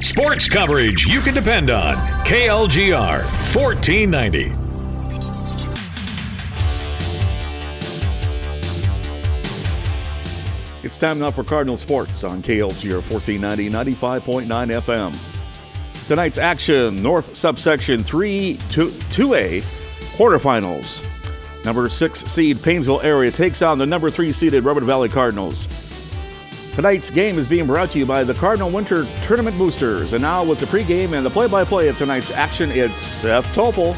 Sports coverage you can depend on. KLGR 1490. It's time now for Cardinal Sports on KLGR 1490, 95.9 FM. Tonight's action, North Subsection 2A quarterfinals. Number 6 seed Paynesville area takes on the number 3 seeded Redwood Valley Cardinals. Tonight's game is being brought to you by the Cardinal Winter Tournament Boosters. And now with the pregame and the play-by-play of tonight's action, it's Seth Topol.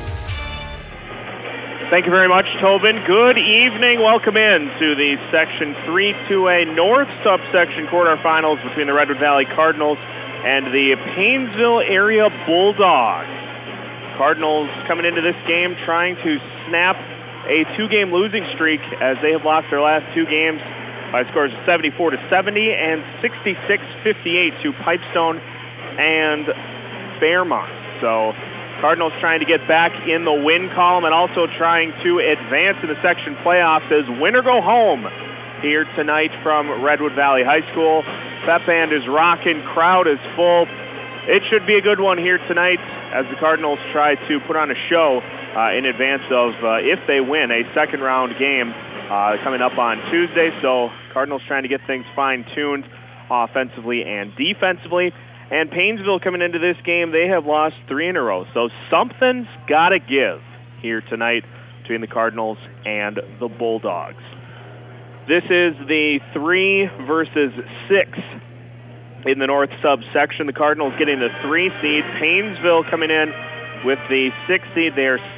Thank you very much, Tobin. Good evening. Welcome in to the Section 3-2A North Subsection quarterfinals between the Redwood Valley Cardinals and the Paynesville area Bulldogs. Cardinals coming into this game trying to snap a 2-game losing streak as they have lost their last 2 games by scores of 74-70 and 66-58 to Pipestone and Fairmont. So Cardinals trying to get back in the win column and also trying to advance in the section playoffs as win or go home here tonight from Redwood Valley High School. Pep band is rocking, crowd is full. It should be a good one here tonight as the Cardinals try to put on a show in advance of, if they win, a second-round game coming up on Tuesday. So Cardinals trying to get things fine-tuned offensively and defensively. And Paynesville coming into this game, they have lost 3 in a row. So something's got to give here tonight between the Cardinals and the Bulldogs. This is the 3 versus 6 in the North subsection. The Cardinals getting the 3 seed. Paynesville coming in with the 6 seed. They are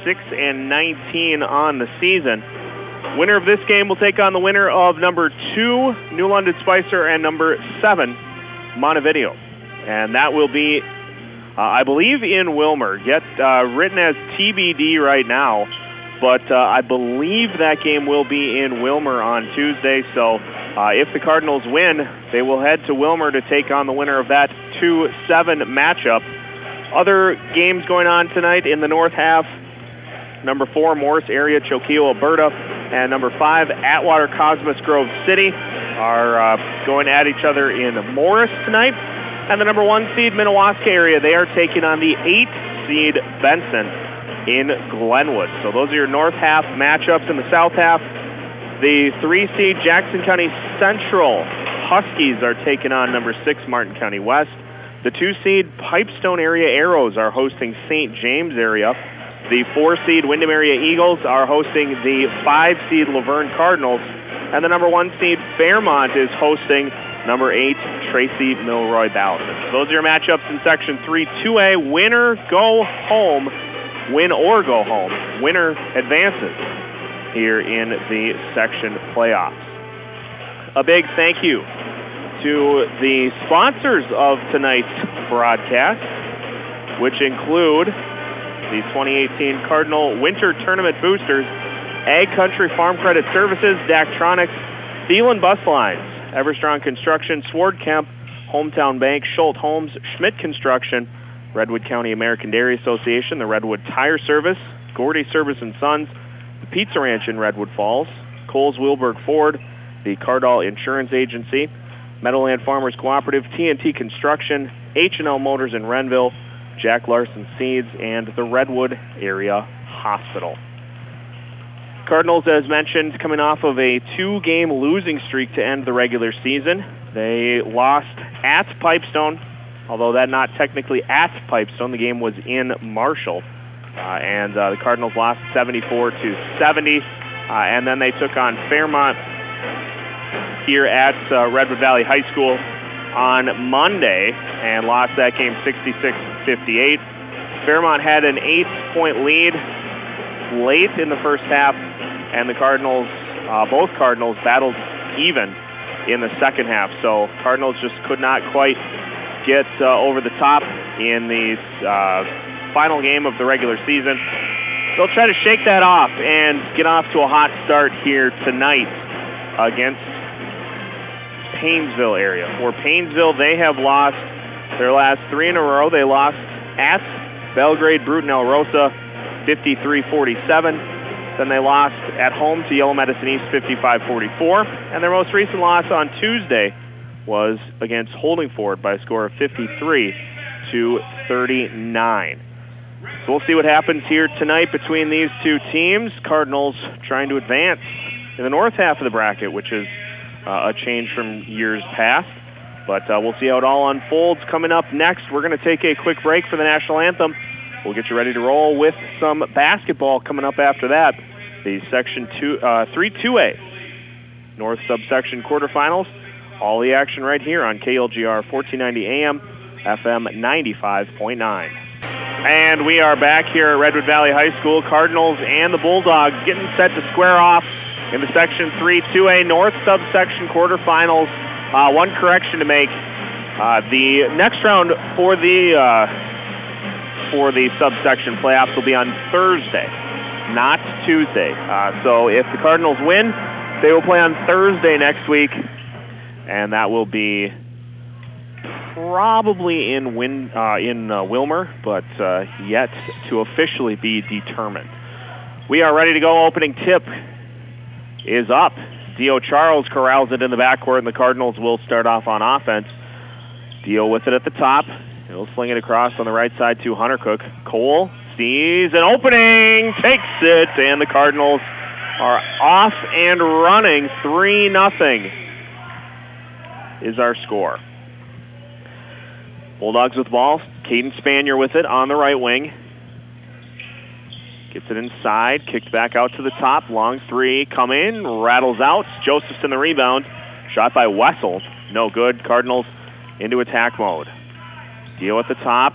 6-19 on the season. Winner of this game will take on the winner of number 2, New London Spicer, and number 7, Montevideo. And that will be, I believe, in Wilmer. Yet written as TBD right now. But I believe that game will be in Wilmer on Tuesday. So if the Cardinals win, they will head to Wilmer to take on the winner of that 2-7 matchup. Other games going on tonight in the north half. Number 4, Morris area, Choqueo, Alberta. And number 5, Atwater, Cosmos Grove City are going at each other in Morris tonight. And the number 1 seed, Minnewaska area, they are taking on the 8 seed Benson in Glenwood. So those are your north half matchups. In the south half, the 3 seed Jackson County Central Huskies are taking on number 6 Martin County West. The 2 seed Pipestone area Arrows are hosting St. James area. The 4 seed Windham area Eagles are hosting the 5 seed Laverne Cardinals. And the number 1 seed Fairmont is hosting number 8 Tracy Milroy Ballard. Those are your matchups in Section 3-2A. Winner go home. Win or go home. Winner advances here in the section playoffs. A big thank you to the sponsors of tonight's broadcast, which include the 2018 Cardinal Winter Tournament Boosters, Ag Country Farm Credit Services, Daktronics, Thielen Bus Lines, Everstrong Construction, Sword Kemp, Hometown Bank, Schultz Homes, Schmidt Construction, Redwood County American Dairy Association, the Redwood Tire Service, Gordy Service and Sons, the Pizza Ranch in Redwood Falls, Coles Wilberg Ford, the Cardall Insurance Agency, Meadowland Farmers Cooperative, TNT Construction, H&L Motors in Renville, Jack Larson Seeds, and the Redwood Area Hospital. Cardinals, as mentioned, coming off of a 2-game losing streak to end the regular season. They lost at Pipestone, although that not technically at Pipestone. The game was in Marshall. And the Cardinals lost 74-70. And then they took on Fairmont here at Redwood Valley High School on Monday and lost that game 66-58. Fairmont had an 8-point lead late in the first half, and the Cardinals, both Cardinals, battled even in the second half. So Cardinals just could not quite get over the top in the final game of the regular season. They'll try to shake that off and get off to a hot start here tonight against Paynesville area. For Paynesville, they have lost their last 3 in a row. They lost at Belgrade Bruton El Rosa 53-47. Then they lost at home to Yellow Medicine East 55-44. And their most recent loss on Tuesday was against Holdingford by a score of 53-46. to 39. So we'll see what happens here tonight between these two teams. Cardinals trying to advance in the north half of the bracket, which is a change from years past. But we'll see how it all unfolds. Coming up next, we're going to take a quick break for the national anthem. We'll get you ready to roll with some basketball coming up after that. The Section 3-2A North subsection quarterfinals. All the action right here on KLGR 1490 AM, FM 95.9. And we are back here at Redwood Valley High School. Cardinals and the Bulldogs getting set to square off in the Section 3-2A North subsection quarterfinals. One correction to make. The next round for the subsection playoffs will be on Thursday, not Tuesday. So if the Cardinals win, they will play on Thursday next week, and that will be probably in Wilmer, but yet to officially be determined. We are ready to go. Opening tip is up. Dio Charles corrals it in the backcourt, and the Cardinals will start off on offense. Dio with it at the top. He'll sling it across on the right side to Hunter Cook. Cole sees an opening, takes it, and the Cardinals are off and running. 3-0 is our score. Bulldogs with the ball. Caden Spanier with it on the right wing. Gets it inside, kicked back out to the top. Long three, come in, rattles out. Josephson the rebound. Shot by Wessel. No good. Cardinals into attack mode. Dio at the top.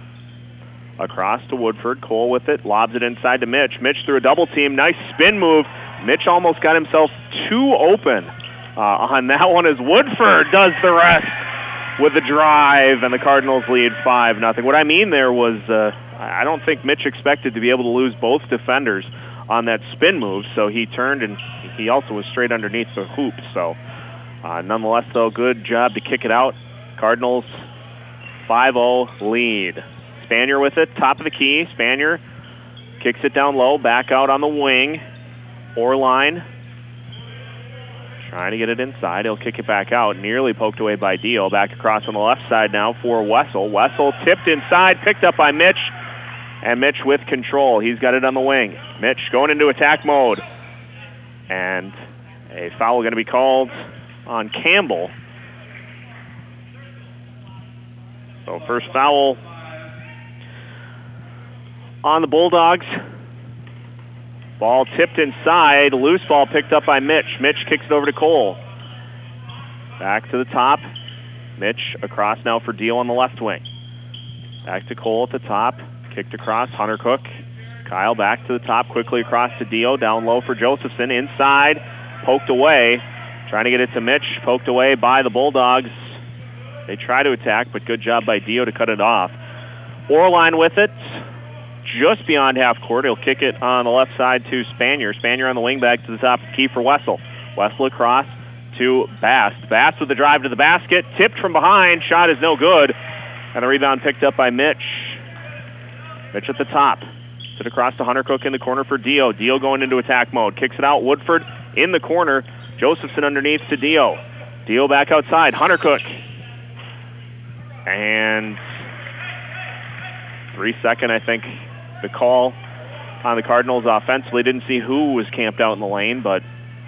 Across to Woodford. Cole with it. Lobs it inside to Mitch. Mitch through a double team. Nice spin move. Mitch almost got himself too open on that one as Woodford does the rest with a drive, and the Cardinals lead 5-0. What I mean there was I don't think Mitch expected to be able to lose both defenders on that spin move, so he turned and he also was straight underneath the hoop. So nonetheless, though, good job to kick it out. Cardinals 5-0 lead. Spanier with it, top of the key. Spanier kicks it down low, back out on the wing. Orline trying to get it inside. He'll kick it back out. Nearly poked away by Dio. Back across on the left side now for Wessel. Wessel tipped inside, picked up by Mitch. And Mitch with control. He's got it on the wing. Mitch going into attack mode. And a foul going to be called on Campbell. So first foul on the Bulldogs. Ball tipped inside. Loose ball picked up by Mitch. Mitch kicks it over to Cole. Back to the top. Mitch across now for Dio on the left wing. Back to Cole at the top. Kicked across. Hunter Cook. Kyle back to the top. Quickly across to Dio. Down low for Josephson. Inside. Poked away. Trying to get it to Mitch. Poked away by the Bulldogs. They try to attack, but good job by Dio to cut it off. Orline with it. Just beyond half court. He'll kick it on the left side to Spanier. Spanier on the wing back to the top of the key for Wessel. Wessel across to Bast. Bast with the drive to the basket. Tipped from behind. Shot is no good. And the rebound picked up by Mitch. Mitch at the top. Sit across to Hunter Cook in the corner for Dio. Dio going into attack mode. Kicks it out. Woodford in the corner. Josephson underneath to Dio. Dio back outside. Hunter Cook. And 3-second, I think, the call on the Cardinals offensively. Didn't see who was camped out in the lane, but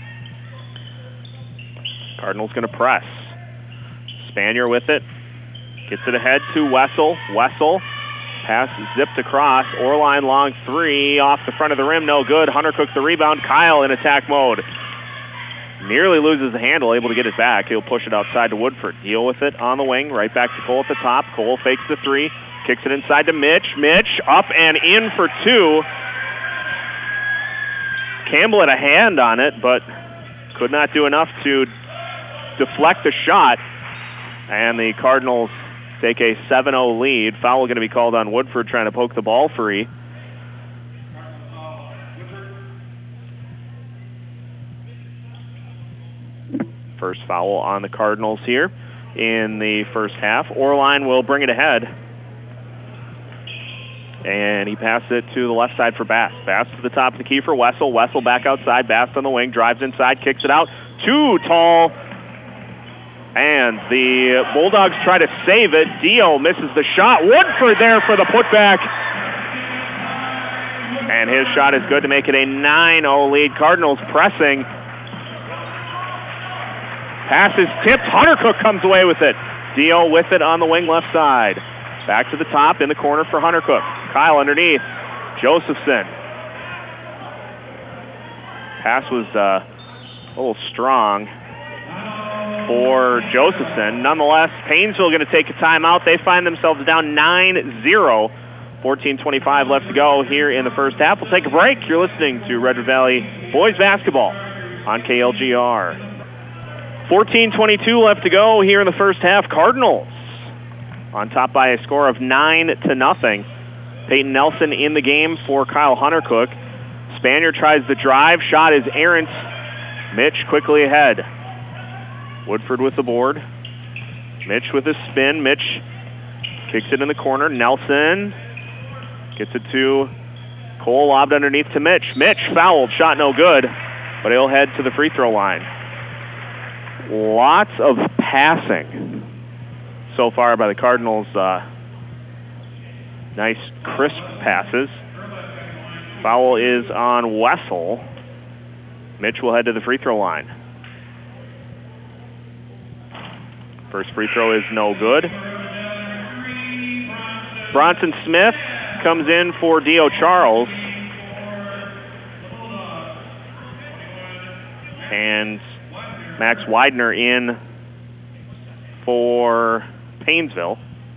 Cardinals going to press. Spanier with it. Gets it ahead to Wessel. Wessel. Pass zipped across. Orline long three. Off the front of the rim. No good. Hunter Cook the rebound. Kyle in attack mode. Nearly loses the handle. Able to get it back. He'll push it outside to Woodford. Deal with it on the wing. Right back to Cole at the top. Cole fakes the three. Kicks it inside to Mitch. Mitch up and in for two. Campbell had a hand on it, but could not do enough to deflect the shot. And the Cardinals take a 7-0 lead. Foul going to be called on Woodford trying to poke the ball free. First foul on the Cardinals here in the first half. Orline will bring it ahead. And he passed it to the left side for Bass. Bass to the top of the key for Wessel. Wessel back outside. Bass on the wing. Drives inside. Kicks it out. Too tall And the Bulldogs try to save it. Dio misses the shot. Woodford there for the putback. And his shot is good to make it a 9-0 lead. Cardinals pressing. Pass is tipped. Hunter Cook comes away with it. Dio with it on the wing left side. Back to the top in the corner for Hunter Cook. Kyle underneath. Josephson. Pass was a little strong for Josephson. Nonetheless, Painesville going to take a timeout. They find themselves down 9-0. 14:25 left to go here in the first half. We'll take a break. You're listening to Redwood Valley Boys Basketball on KLGR. 14:22 left to go here in the first half. Cardinals on top by a score of 9-0. Peyton Nelson in the game for Kyle Hunter Cook. Spanier tries the drive. Shot is errant. Mitch quickly ahead. Woodford with the board. Mitch with a spin. Mitch kicks it in the corner. Nelson gets it to Cole, lobbed underneath to Mitch. Mitch fouled. Shot no good, but he'll head to the free throw line. Lots of passing so far by the Cardinals. Nice crisp passes. Foul is on Wessel. Mitch will head to the free throw line. First free throw is no good. Bronson Smith comes in for Dio Charles. And Max Widener in for Painesville.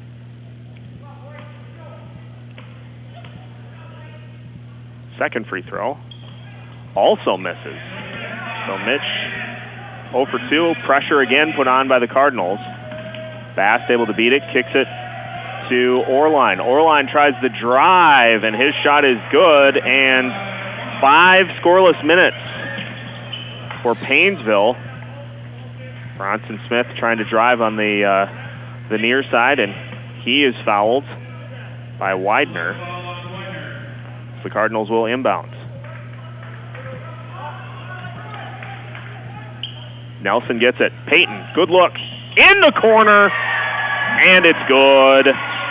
Second free throw also misses. So Mitch 0 for 2. Pressure again put on by the Cardinals. Bast able to beat it, kicks it to Orline. Orline tries the drive, and his shot is good, and 5 scoreless minutes for Painesville. Bronson Smith trying to drive on the near side, and he is fouled by Widener. The Cardinals will inbound. Nelson gets it. Peyton, good look. In the corner, and it's good.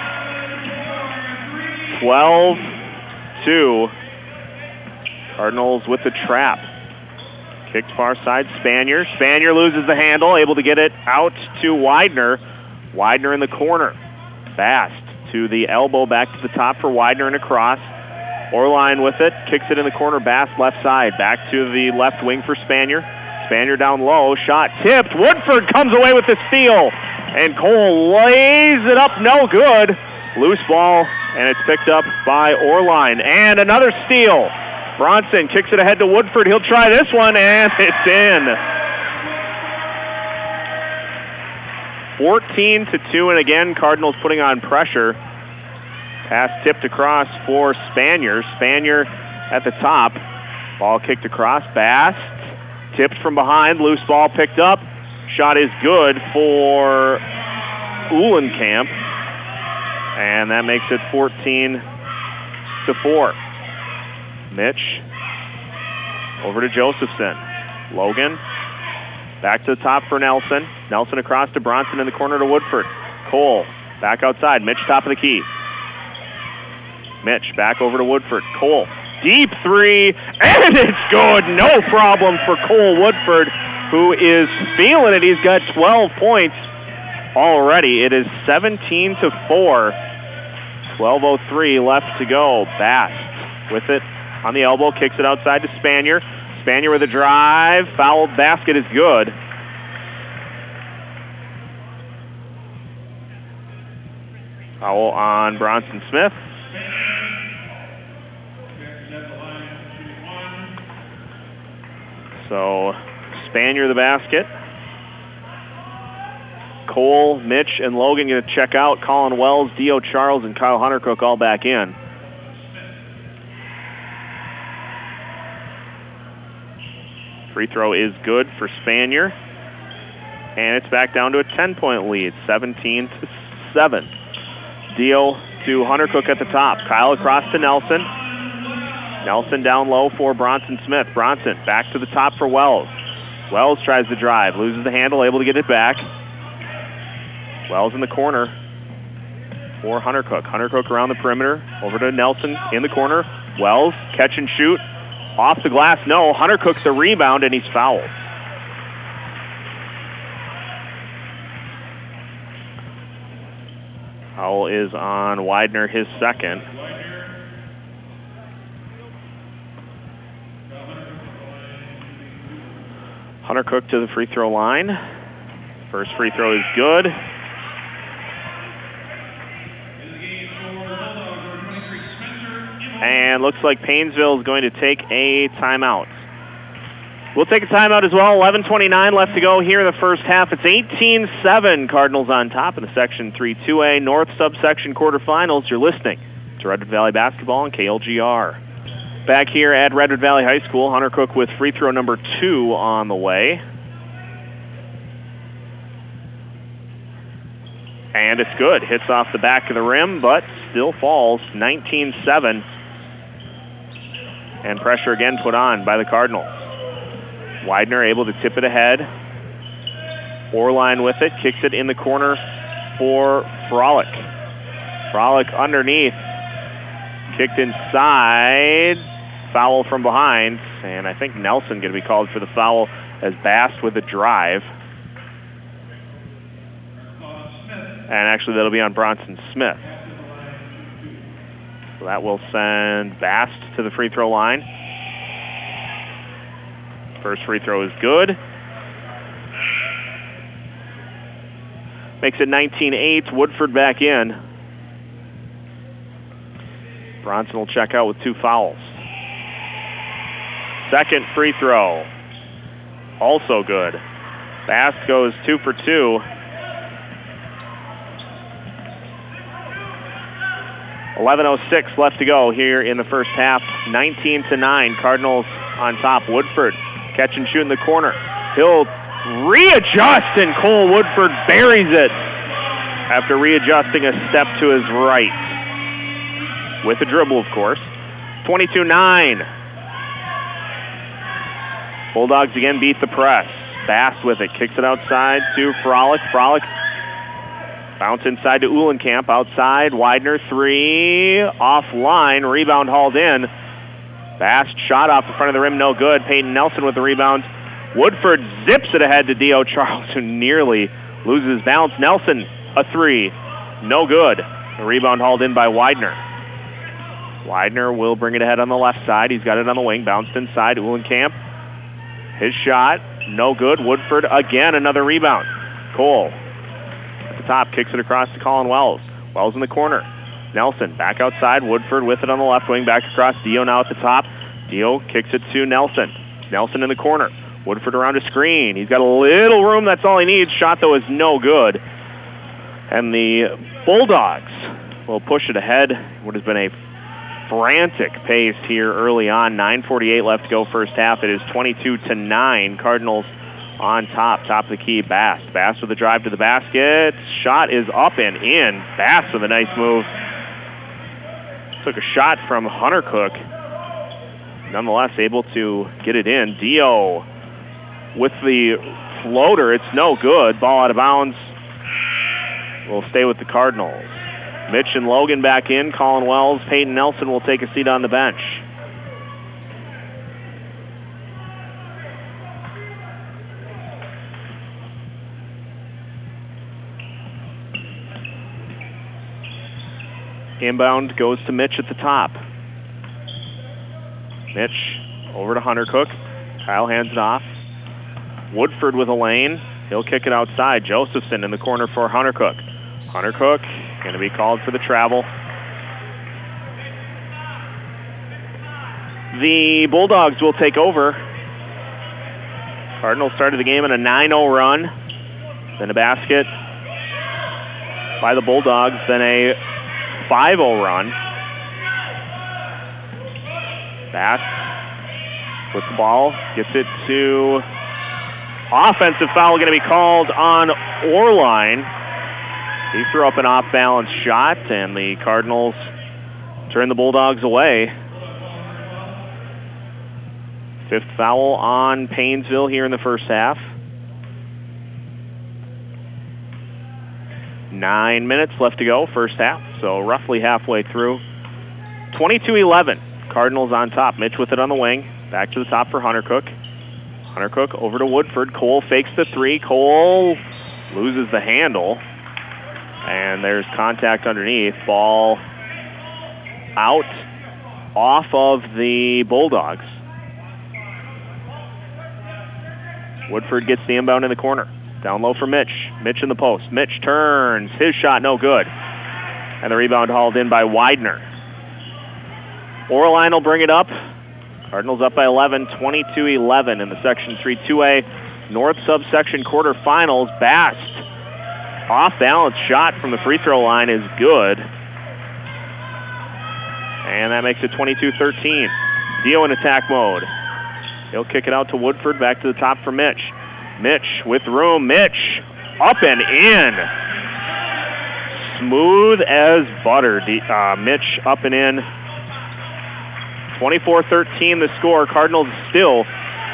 12-2. Cardinals with the trap. Kicked far side, Spanier. Spanier loses the handle, able to get it out to Widener. Widener in the corner. Bast to the elbow, back to the top for Widener and across. Orline with it, kicks it in the corner, Bast left side. Back to the left wing for Spanier. Spanier down low, shot tipped. Woodford comes away with the steal. And Cole lays it up, no good. Loose ball, and it's picked up by Orline. And another steal. Bronson kicks it ahead to Woodford. He'll try this one, and it's in. 14-2, and again, Cardinals putting on pressure. Pass tipped across for Spanier. Spanier at the top. Ball kicked across. Bast tipped from behind. Loose ball picked up. Shot is good for Uhlenkamp. And that makes it 14-4. Mitch over to Josephson. Logan back to the top for Nelson. Nelson across to Bronson in the corner to Woodford. Cole back outside. Mitch top of the key. Mitch back over to Woodford. Cole, deep three, and it's good. No problem for Cole Woodford, who is feeling it. He's got 12 points already. It is 17-4. 12:03 left to go. Bast with it on the elbow, kicks it outside to Spanier. Spanier with a drive. Foul, basket is good. Foul on Bronson Smith. So, Spanier the basket. Cole, Mitch, and Logan going to check out. Colin Wells, Dio Charles, and Kyle Hunter Cook all back in. Free throw is good for Spanier. And it's back down to a 10-point lead, 17-7. Dio to Hunter Cook at the top. Kyle across to Nelson. Nelson down low for Bronson Smith. Bronson back to the top for Wells. Wells tries to drive, loses the handle, able to get it back. Wells in the corner for Hunter Cook. Hunter Cook around the perimeter, over to Nelson in the corner. Wells, catch and shoot. Off the glass, no. Hunter Cook's the rebound, and he's fouled. Foul is on Widener, his second. Hunter Cook to the free throw line. First free throw is good. And looks like Painesville is going to take a timeout. We'll take a timeout as well. 11:29 left to go here in the first half. It's 18-7. Cardinals on top in the Section 3-2A North subsection quarterfinals. You're listening to Redwood Valley Basketball on KLGR. Back here at Redwood Valley High School, Hunter Cook with free throw number 2 on the way. And it's good. Hits off the back of the rim, but still falls. 19-7. And pressure again put on by the Cardinals. Widener able to tip it ahead. Orline with it, kicks it in the corner for Frolic. Frolic underneath. Kicked inside. Foul from behind. And I think Nelson going to be called for the foul as Bast with a drive. And actually that'll be on Bronson Smith. So that will send Bast to the free throw line. First free throw is good. Makes it 19-8. Woodford back in. Bronson will check out with 2 fouls. Second free throw. Also good. Bast goes 2 for 2. 11:06 left to go here in the first half. 19-9. Cardinals on top. Woodford catch and shoot in the corner. He'll readjust, and Cole Woodford buries it after readjusting a step to his right. With a dribble, of course. 22-9. Bulldogs again beat the press. Bast with it. Kicks it outside to Frolic. Frolic bounce inside to Uhlenkamp. Outside, Widener, 3. Offline. Rebound hauled in. Bast shot off the front of the rim, no good. Peyton Nelson with the rebound. Woodford zips it ahead to Dio Charles, who nearly loses balance. Nelson, a 3. No good. The rebound hauled in by Widener. Widener will bring it ahead on the left side. He's got it on the wing. Bounced inside. Uhlenkamp. His shot, no good. Woodford again, another rebound. Cole at the top, kicks it across to Colin Wells. Wells in the corner. Nelson back outside. Woodford with it on the left wing. Back across. Dio now at the top. Dio kicks it to Nelson. Nelson in the corner. Woodford around a screen. He's got a little room. That's all he needs. Shot, though, is no good. And the Bulldogs will push it ahead. What has been a frantic pace here early on. 9:48 left to go first half. It is 22-9. Cardinals on top. Top of the key, Bast. Bast with a drive to the basket. Shot is up and in. Bast with a nice move. Took a shot from Hunter Cook. Nonetheless, able to get it in. Dio with the floater. It's no good. Ball out of bounds. Will stay with the Cardinals. Mitch and Logan back in. Colin Wells, Peyton Nelson will take a seat on the bench. Inbound goes to Mitch at the top. Mitch over to Hunter Cook. Kyle hands it off. Woodford with a lane. He'll kick it outside. Josephson in the corner for Hunter Cook. Hunter Cook going to be called for the travel. The Bulldogs will take over. Cardinals started the game in a 9-0 run. Then a basket by the Bulldogs. Then a 5-0 run. Bast with the ball. Gets it to... Offensive foul going to be called on Orline. He threw up an off-balance shot, and the Cardinals turn the Bulldogs away. 5th foul on Painesville here in the first half. 9 minutes left to go, first half, so roughly halfway through. 22-11, Cardinals on top. Mitch with it on the wing. Back to the top for Hunter Cook. Hunter Cook over to Woodford. Cole fakes the three. Cole loses the handle. And there's contact underneath. Ball out off of the Bulldogs. Woodford gets the inbound in the corner. Down low for Mitch. Mitch in the post. Mitch turns. His shot no good. And the rebound hauled in by Widener. Orline will bring it up. Cardinals up by 11, 22-11 in the Section 3 2A North subsection quarterfinals. Bast, off-balance shot from the free throw line is good. And that makes it 22-13. Dio in attack mode. He'll kick it out to Woodford, back to the top for Mitch. Mitch with room. Mitch up and in. Smooth as butter. Mitch up and in. 24-13 the score. Cardinals still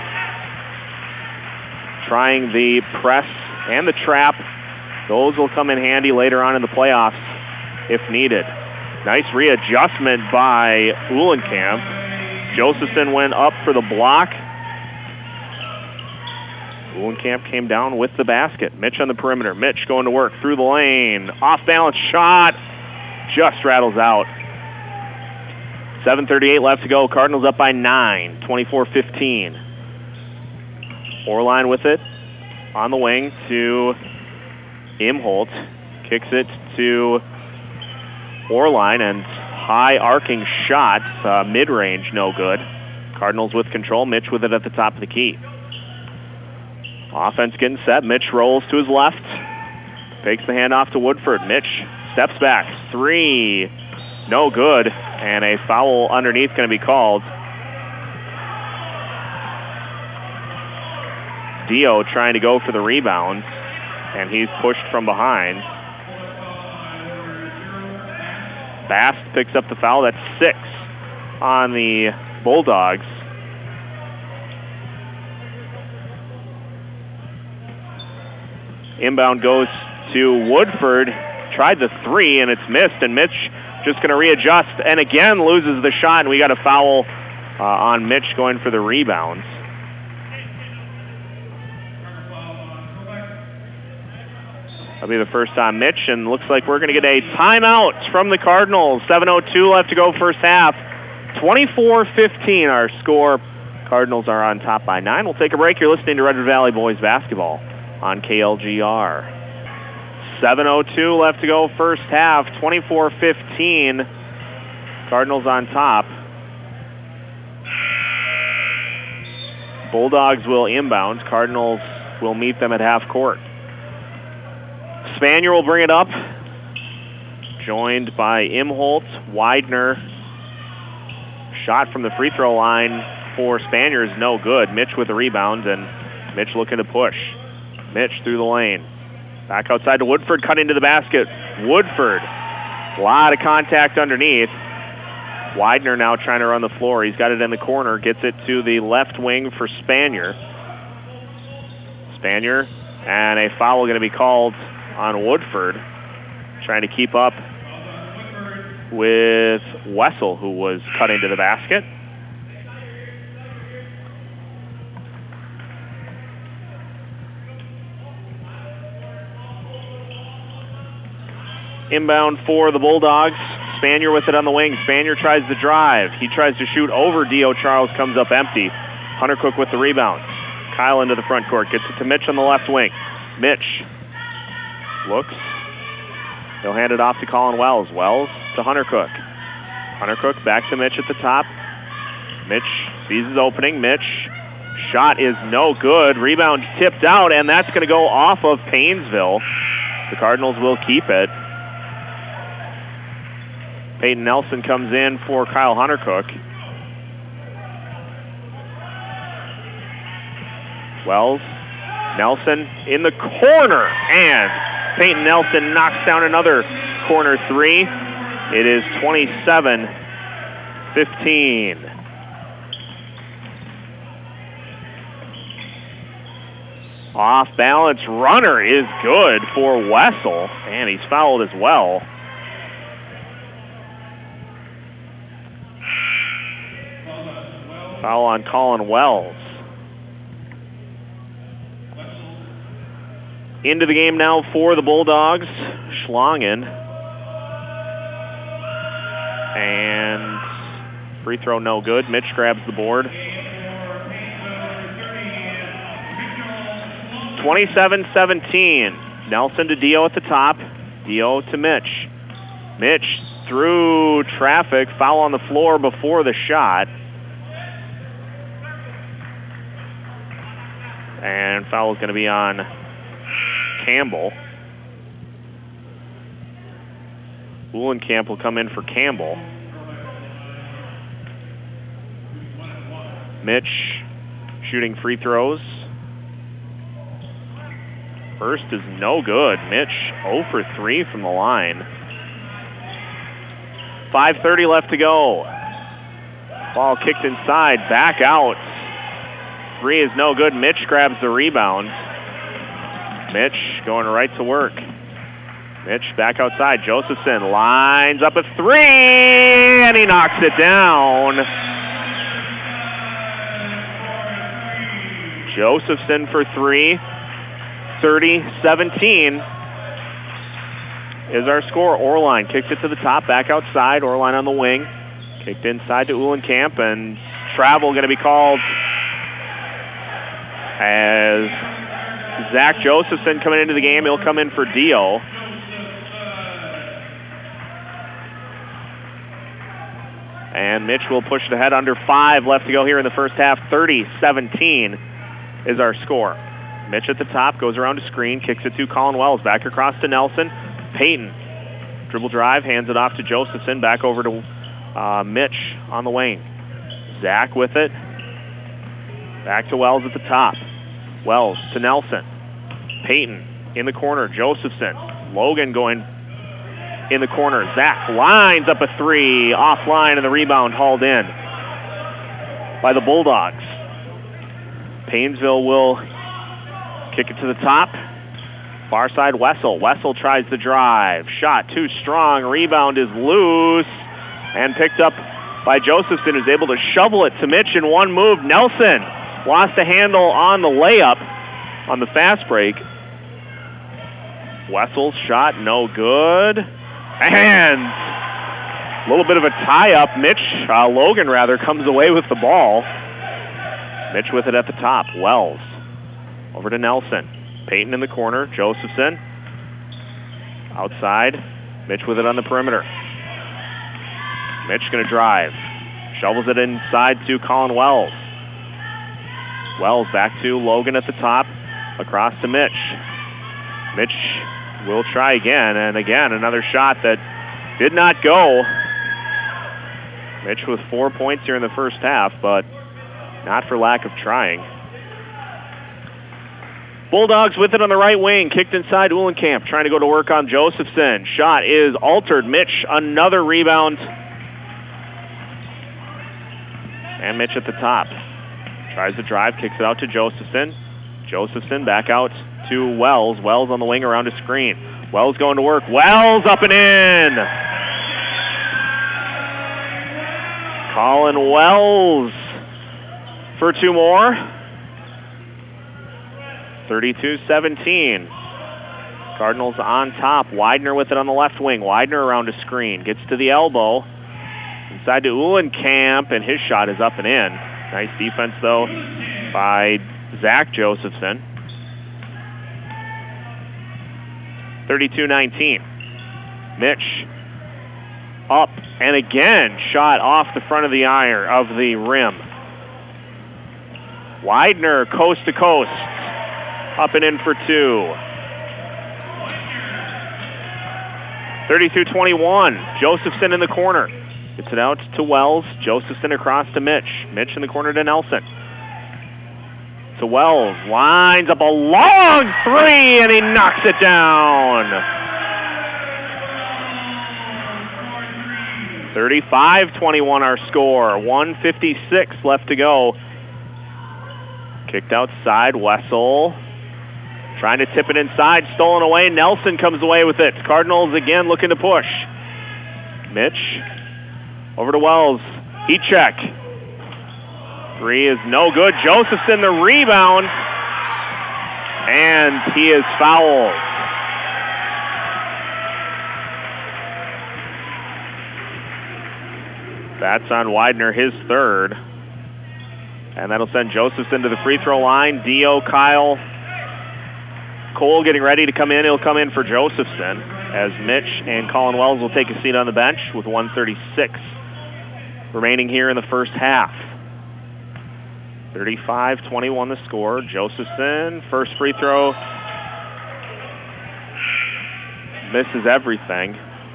trying the press and the trap. Those will come in handy later on in the playoffs if needed. Nice readjustment by Uhlenkamp. Josephson went up for the block. Uhlenkamp came down with the basket. Mitch on the perimeter. Mitch going to work through the lane. Off-balance shot. Just rattles out. 7:38 left to go. Cardinals up by 9, 24-15. Orline with it on the wing to Imholt. Kicks it to Orline, and high arcing shot, mid-range, no good. Cardinals with control. Mitch with it at the top of the key. Offense getting set. Mitch rolls to his left. Fakes the handoff to Woodford. Mitch steps back. Three. No good. And a foul underneath going to be called. Dio trying to go for the rebound. And he's pushed from behind. Bast picks up the foul. That's 6 on the Bulldogs. Inbound goes to Woodford. Tried the three, and it's missed, and Mitch just going to readjust, and again loses the shot, and we got a foul on Mitch going for the rebounds. That'll be the first on Mitch, and looks like we're going to get a timeout from the Cardinals. 7:02 left to go first half. 24-15 our score. Cardinals are on top by 9. We'll take a break. You're listening to Redwood Valley Boys Basketball on KLGR. 7:02 left to go first half. 24-15. Cardinals on top. Bulldogs will inbound. Cardinals will meet them at half court. Spanier will bring it up. Joined by Imholt, Widener. Shot from the free throw line for Spanier is no good. Mitch with the rebound, and Mitch looking to push. Mitch through the lane. Back outside to Woodford, cut into the basket. Woodford, a lot of contact underneath. Widener now trying to run the floor. He's got it in the corner, gets it to the left wing for Spanier. Spanier, and a foul going to be called on Woodford, trying to keep up with Wessel, who was cut into the basket. Inbound for the Bulldogs. Spanier with it on the wing. Spanier tries to drive. He tries to shoot over Dio. Charles comes up empty. Hunter Cook with the rebound. Kyle into the front court. Gets it to Mitch on the left wing. Mitch looks. He'll hand it off to Colin Wells. Wells to Hunter Cook. Hunter Cook back to Mitch at the top. Mitch sees his opening. Mitch, shot is no good. Rebound tipped out, and that's going to go off of Paynesville. The Cardinals will keep it. Peyton Nelson comes in for Kyle Hunter Cook. Wells, Nelson in the corner, and Peyton Nelson knocks down another corner three. It is 27-15. Off balance runner is good for Wessel, and he's fouled as well. Foul on Colin Wells. Into the game now for the Bulldogs. Schlangen. And free throw no good. Mitch grabs the board. 27-17. Nelson to Dio at the top. Dio to Mitch. Mitch through traffic. Foul on the floor before the shot. And foul is going to be on Campbell. Uhlenkamp will come in for Campbell. Mitch shooting free throws. First is no good. Mitch 0 for 3 from the line. 5:30 left to go. Ball kicked inside, back out. 3 is no good. Mitch grabs the rebound. Mitch going right to work. Mitch back outside. Josephson lines up a 3, and he knocks it down. Josephson for 3. 30-17 is our score. Orline kicks it to the top, back outside. Orline on the wing. Kicked inside to Uhlenkamp, and travel going to be called as Zach Josephson coming into the game. He'll come in for Dio. And Mitch will push it ahead. Under 5 left to go here in the first half. 30-17 is our score. Mitch at the top, goes around to screen, kicks it to Colin Wells. Back across to Nelson. Peyton, dribble drive, hands it off to Josephson. Back over to Mitch on the wing. Zach with it. Back to Wells at the top. Wells to Nelson. Peyton in the corner. Josephson. Logan going in the corner. Zach lines up a 3. Offline, and the rebound hauled in by the Bulldogs. Paynesville will kick it to the top. Far side, Wessel. Wessel tries the drive. Shot too strong. Rebound is loose and picked up by Josephson, who's able to shovel it to Mitch in one move. Nelson lost a handle on the layup on the fast break. Wessel's shot no good. And a little bit of a tie-up. Logan comes away with the ball. Mitch with it at the top. Wells over to Nelson. Peyton in the corner. Josephson outside. Mitch with it on the perimeter. Mitch going to drive. Shovels it inside to Colin Wells. Wells back to Logan at the top. Across to Mitch. Mitch will try again, and again another shot that did not go. Mitch with 4 points here in the first half, but not for lack of trying. Bulldogs with it on the right wing. Kicked inside Uhlenkamp, trying to go to work on Josephson. Shot is altered. Mitch, another rebound. And Mitch at the top. Tries to drive, kicks it out to Josephson. Josephson back out to Wells. Wells on the wing around a screen. Wells going to work. Wells up and in. Colin Wells for 2 more. 32-17. Cardinals on top. Widener with it on the left wing. Widener around a screen. Gets to the elbow. Inside to Uhlenkamp, and his shot is up and in. Nice defense, though, by Zach Josephson. 32-19. Mitch up, and again, shot off the front of the iron of the rim. Widener coast to coast. Up and in for 2. 32-21. Josephson in the corner. Gets it out to Wells. Josephson across to Mitch. Mitch in the corner to Nelson. To Wells. Lines up a long 3, and he knocks it down. 35-21 our score. 1:56 left to go. Kicked outside. Wessel Trying to tip it inside, stolen away. Nelson comes away with it. Cardinals again looking to push. Mitch over to Wells. Heat check. Three is no good. Josephson the rebound. And he is fouled. That's on Widener, his third. And that'll send Josephson to the free throw line. Dio, Kyle, Cole getting ready to come in. He'll come in for Josephson as Mitch and Colin Wells will take a seat on the bench with 1:36 remaining here in the first half. 35-21 the score. Josephson, first free throw, misses everything.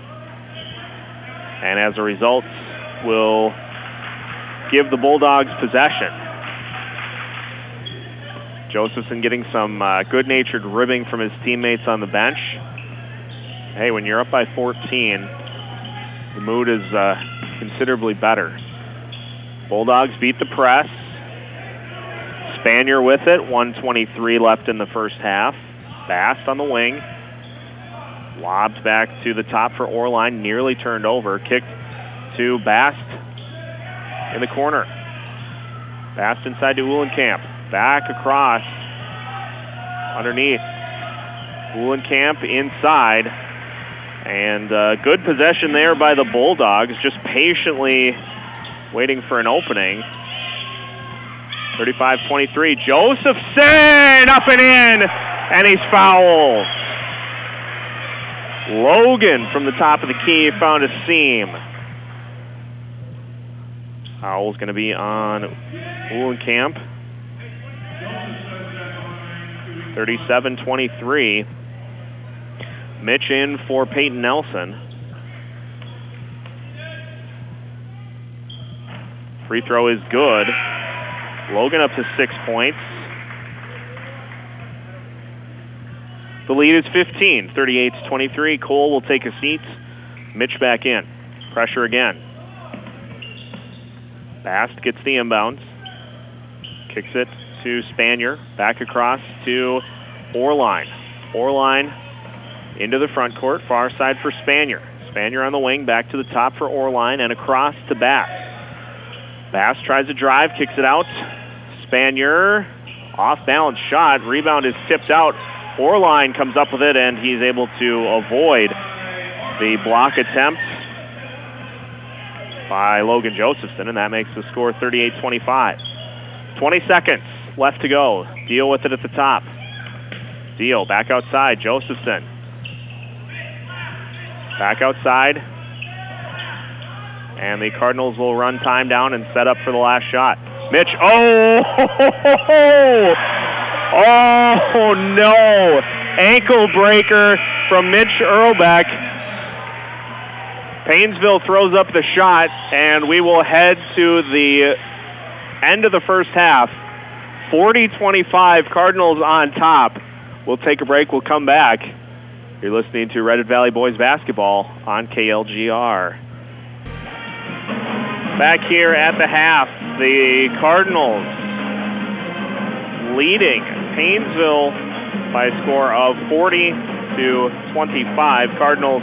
And as a result, will give the Bulldogs possession. Josephson getting some good-natured ribbing from his teammates on the bench. Hey, when you're up by 14, the mood is considerably better. Bulldogs beat the press. Spanier with it, 1:23 left in the first half. Bast on the wing. Lobbed back to the top for Orline, nearly turned over. Kicked to Bast in the corner. Bast inside to Uhlenkamp. Back across underneath. Uhlenkamp inside. And good possession there by the Bulldogs, just patiently waiting for an opening. 35-23. Josephson up and in, and he's fouled. Logan from the top of the key found a seam. Foul's going to be on Uhlenkamp. 37-23. Mitch in for Peyton Nelson. Free throw is good. Logan up to 6 points. The lead is 15, 38-23. Cole will take a seat. Mitch back in. Pressure again. Bast gets the inbounds. Kicks it to Spanier. Back across to Orline. Orline into the front court. Far side for Spanier. Spanier on the wing. Back to the top for Orline and across to Bast. Bast tries to drive. Kicks it out. Spanier. Off-balance shot. Rebound is tipped out. Orline comes up with it, and he's able to avoid the block attempt by Logan Josephson, and that makes the score 38-25. 20 seconds left to go. Deal with it at the top. Deal back outside. Josephson. Back outside. And the Cardinals will run time down and set up for the last shot. Mitch, oh no! Ankle breaker from Mitch Earlbeck. Painesville throws up the shot, and we will head to the end of the first half. 40-25, Cardinals on top. We'll take a break. We'll come back. You're listening to Red Valley Boys Basketball on KLGR. Back here at the half, the Cardinals leading Painesville by a score of 40-25. Cardinals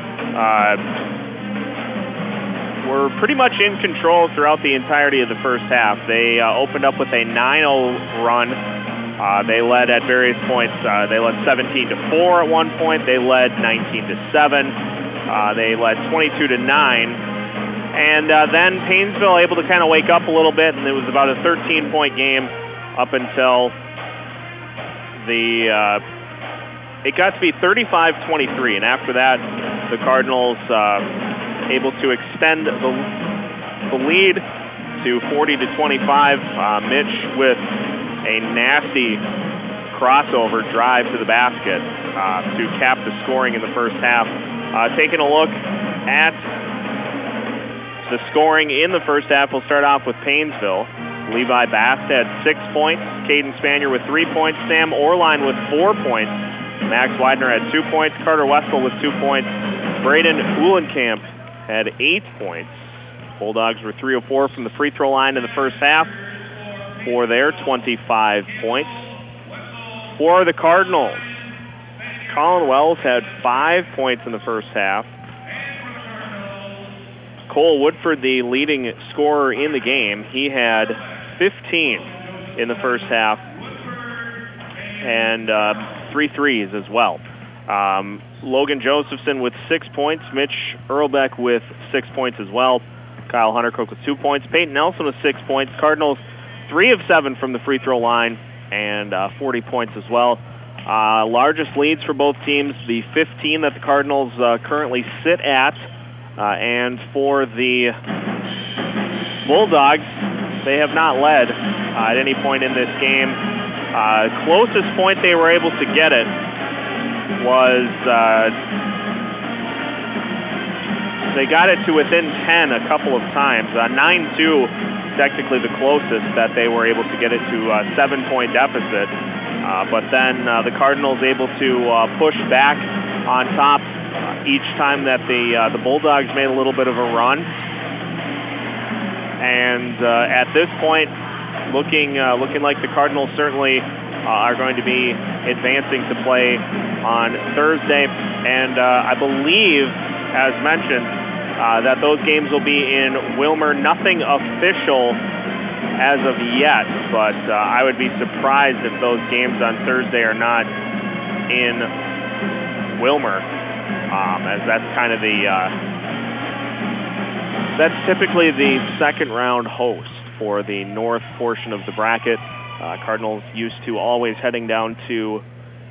were pretty much in control throughout the entirety of the first half. They opened up with a 9-0 run. They led at various points. They led 17-4 at one point. They led 19-7. They led 22-9. And then Painesville able to kind of wake up a little bit, and it was about a 13-point game up until it got to be 35-23. And after that, the Cardinals able to extend the lead to 40-25. Mitch with a nasty crossover drive to the basket to cap the scoring in the first half. Taking a look at the scoring in the first half, we'll start off with Painesville. Levi Bast had 6 points. Caden Spanier with 3 points. Sam Orline with 4 points. Max Widener had 2 points. Carter Westphal with 2 points. Braden Uhlenkamp had 8 points. Bulldogs were 3 of 4 from the free throw line in the first half for their 25 points. For the Cardinals, Colin Wells had 5 points in the first half. Cole Woodford, the leading scorer in the game, he had 15 in the first half and 3 threes as well. Logan Josephson with 6 points. Mitch Earlbeck with 6 points as well. Kyle Huntercook with 2 points. Peyton Nelson with 6 points. Cardinals 3 of 7 from the free throw line and 40 points as well. Largest leads for both teams, the 15 that the Cardinals currently sit at. And for the Bulldogs, they have not led at any point in this game. Closest point they were able to get it was they got it to within 10 a couple of times. 9-2, technically the closest that they were able to get it to a 7-point deficit. But then the Cardinals able to push back on top each time that the Bulldogs made a little bit of a run. And at this point, looking like the Cardinals certainly are going to be advancing to play on Thursday. And I believe, as mentioned, that those games will be in Wilmer. Nothing official as of yet, but I would be surprised if those games on Thursday are not in Wilmer, as that's kind of that's typically the second round host for the north portion of the bracket. Cardinals used to always heading down to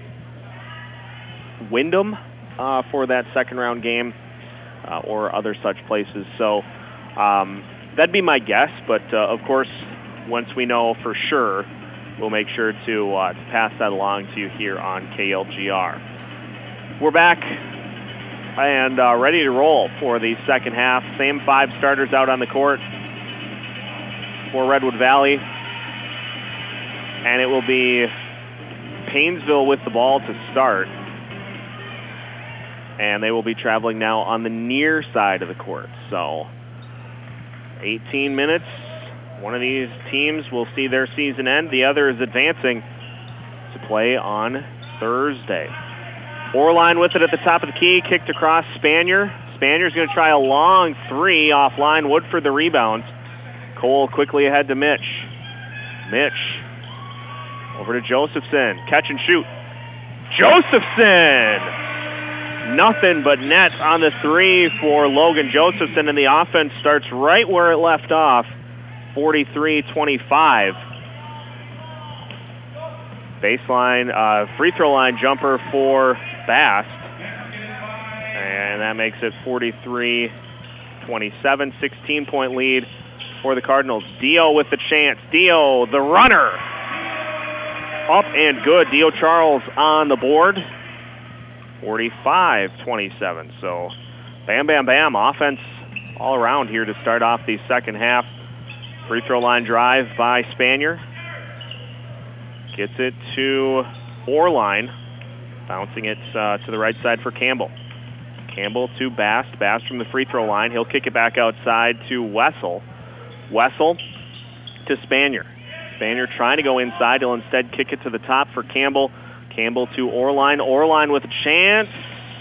Wyndham for that second round game or other such places. So that'd be my guess, but of course, once we know for sure, we'll make sure to pass that along to you here on KLGR. We're back and ready to roll for the second half. Same 5 starters out on the court for Redwood Valley. And it will be Paynesville with the ball to start. And they will be traveling now on the near side of the court. So 18 minutes. One of these teams will see their season end. The other is advancing to play on Thursday. Orline with it at the top of the key. Kicked across Spanier. Spanier's going to try a long 3 offline. Woodford the rebound. Cole quickly ahead to Mitch. Mitch over to Josephson. Catch and shoot. Josephson! Nothing but net on the 3 for Logan Josephson, and the offense starts right where it left off, 43-25. Baseline, free throw line jumper for Bast, and that makes it 43-27, 16-point lead for the Cardinals. Dio with the chance. Dio, the runner. Up and good. Dio Charles on the board. 45-27. So bam, bam, bam. Offense all around here to start off the second half. Free throw line drive by Spanier. Gets it to Orline. Bouncing it to the right side for Campbell. Campbell to Bast. Bast from the free throw line. He'll kick it back outside to Wessel. Wessel to Spanier. Spanier trying to go inside. He'll instead kick it to the top for Campbell. Campbell to Orline. Orline with a chance.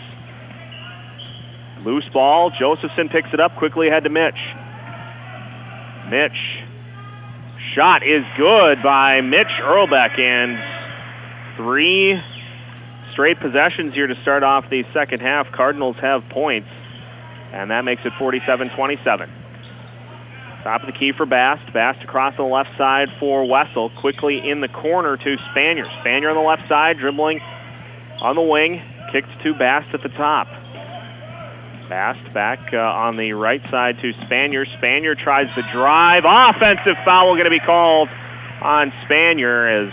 Loose ball. Josephson picks it up. Quickly ahead to Mitch. Mitch. Shot is good by Mitch Earlbeck, and 3 straight possessions here to start off the second half. Cardinals have points, and that makes it 47-27. Top of the key for Bast. Bast across on the left side for Wessel. Quickly in the corner to Spanier. Spanier on the left side, dribbling on the wing. Kicks to Bast at the top. Bast back on the right side to Spanier. Spanier tries to drive. Offensive foul going to be called on Spanier as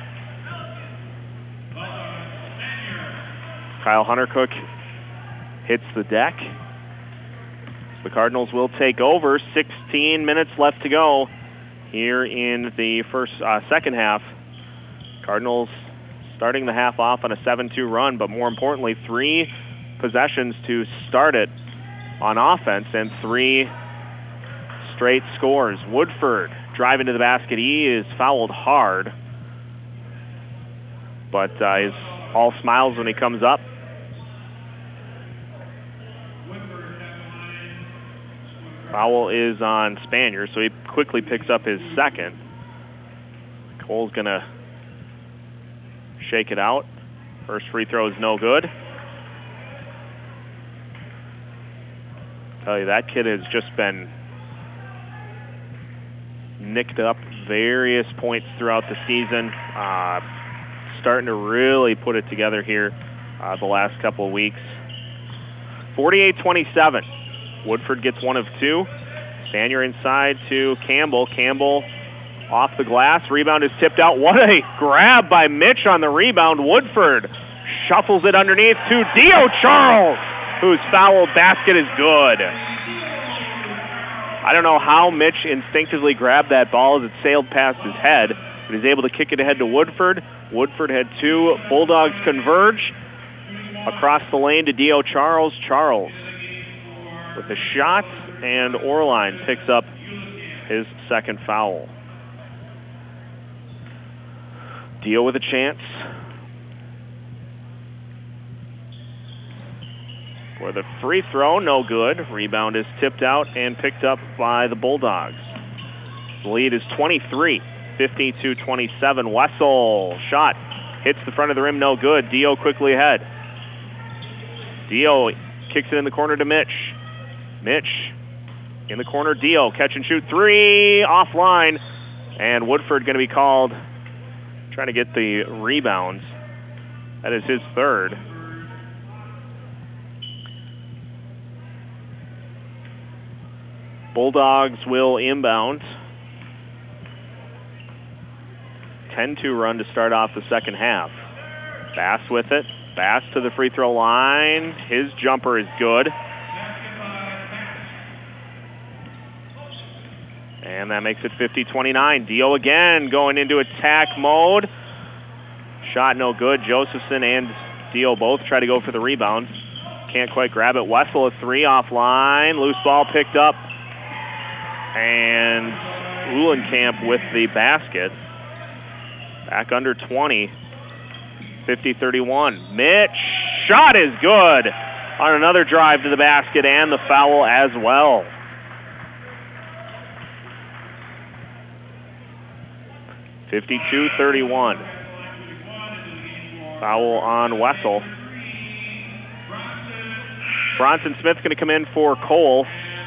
Kyle Huntercook hits the deck. The Cardinals will take over. 16 minutes left to go here in the second half. Cardinals starting the half off on a 7-2 run, but more importantly, 3 possessions to start it on offense and 3 straight scores. Woodford driving to the basket. He is fouled hard. but he's all smiles when he comes up. Foul is on Spanier, so he quickly picks up his second. Cole's going to shake it out. First free throw is no good. Tell you, that kid has just been nicked up various points throughout the season. Starting to really put it together here the last couple of weeks. 48-27. Woodford gets one of two. Spanier inside to Campbell. Campbell off the glass. Rebound is tipped out. What a grab by Mitch on the rebound. Woodford shuffles it underneath to Dio Charles, whose foul basket is good. I don't know how Mitch instinctively grabbed that ball as it sailed past his head, but he's able to kick it ahead to Woodford. Woodford had two. Bulldogs converge across the lane to Dio Charles. Charles with a shot, and Orline picks up his second foul. Dio with a chance for the free throw, no good. Rebound is tipped out and picked up by the Bulldogs. The lead is 23, 52-27. Wessel, shot, hits the front of the rim, no good. Dio quickly ahead. Dio kicks it in the corner to Mitch. Mitch in the corner, Dio, catch and shoot three, offline, and Woodford going to be called, trying to get the rebounds. That is his third. Bulldogs will inbound. 10-2 run to start off the second half. Bass with it. Bass to the free throw line. His jumper is good. And that makes it 50-29. Dio again going into attack mode. Shot no good. Josephson and Dio both try to go for the rebound. Can't quite grab it. Wessel a three offline. Loose ball picked up. And Uhlenkamp with the basket. Back under 20. 50-31. Mitch, shot is good on another drive to the basket and the foul as well. (52-31). Foul on Wessel. Bronson Smith's going to come in for Cole.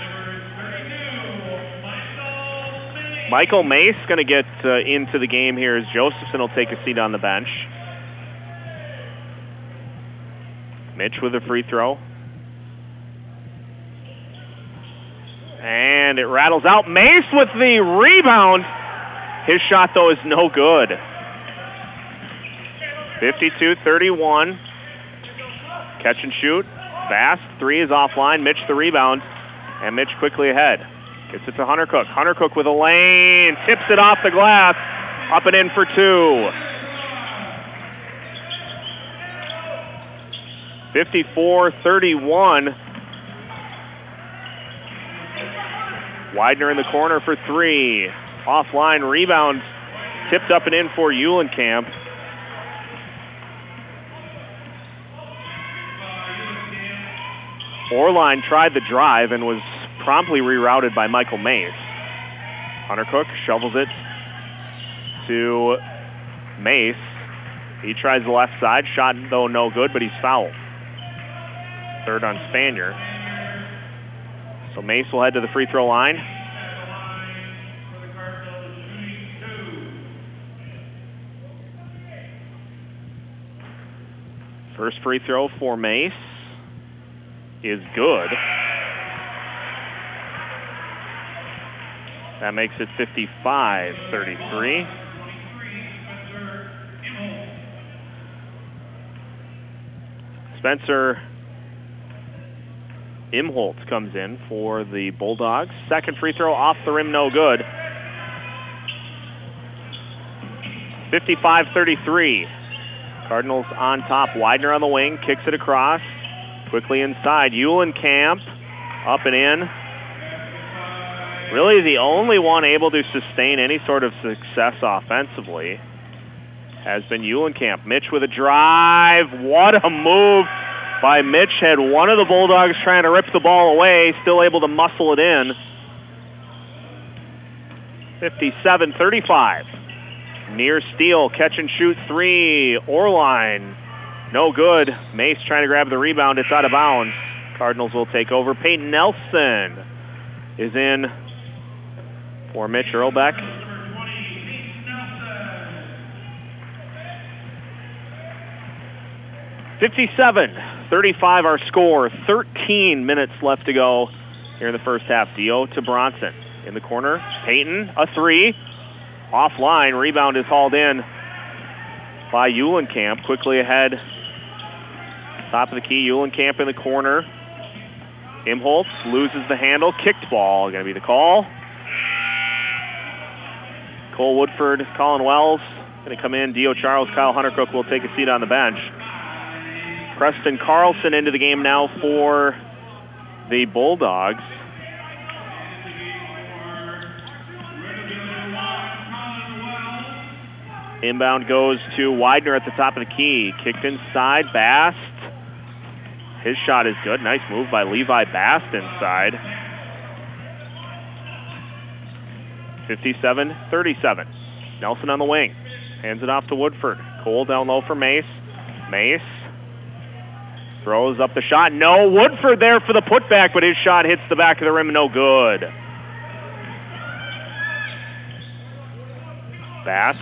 Michael Mace going to get into the game here as Josephson will take a seat on the bench. Mitch with a free throw. And it rattles out. Mace with the rebound. His shot, though, is no good. 52-31. Catch and shoot. Bass, three is offline. Mitch the rebound. And Mitch quickly ahead. Gets it to Hunter Cook. Hunter Cook with a lane. Tips it off the glass. Up and in for two. 54-31. Widener in the corner for three. Offline rebound. Tipped up and in for Uhlenkamp. Orline tried the drive and was promptly rerouted by Michael Mace. Hunter Cook shovels it to Mace. He tries the left side. Shot, though, no good, but he's fouled. Third on Spanier. So Mace will head to the free throw line. First free throw for Mace is good. That makes it 55-33. Spencer Imholt comes in for the Bulldogs. Second free throw off the rim, no good. 55-33. Cardinals on top. Widener on the wing, kicks it across. Quickly inside. Uhlenkamp up and in. Really the only one able to sustain any sort of success offensively. has been Eulenkamp. Mitch with a drive. What a move by Mitch. Had one of the Bulldogs trying to rip the ball away, still able to muscle it in. 57-35. Near steal, catch and shoot three. Orline, no good. Mace trying to grab the rebound. It's out of bounds. Cardinals will take over. Peyton Nelson is in for Mitch Earlbeck. (57-35) our score. 13 minutes left to go here in the first half. Dio to Bronson. In the corner, Peyton, a three. Offline, rebound is hauled in by Eulenkamp. Quickly ahead. Top of the key, Eulenkamp in the corner. Imholtz loses the handle. Kicked ball, going to be the call. Cole Woodford, Colin Wells, going to come in. Dio Charles, Kyle Huntercook will take a seat on the bench. Preston Carlson into the game now for the Bulldogs. Inbound goes to Widener at the top of the key. Kicked inside, Bast. His shot is good. Nice move by Levi Bast inside. 57-37. Nelson on the wing. Hands it off to Woodford. Cole down low for Mace. Mace throws up the shot. No, Woodford there for the putback, but his shot hits the back of the rim. No good. Bast.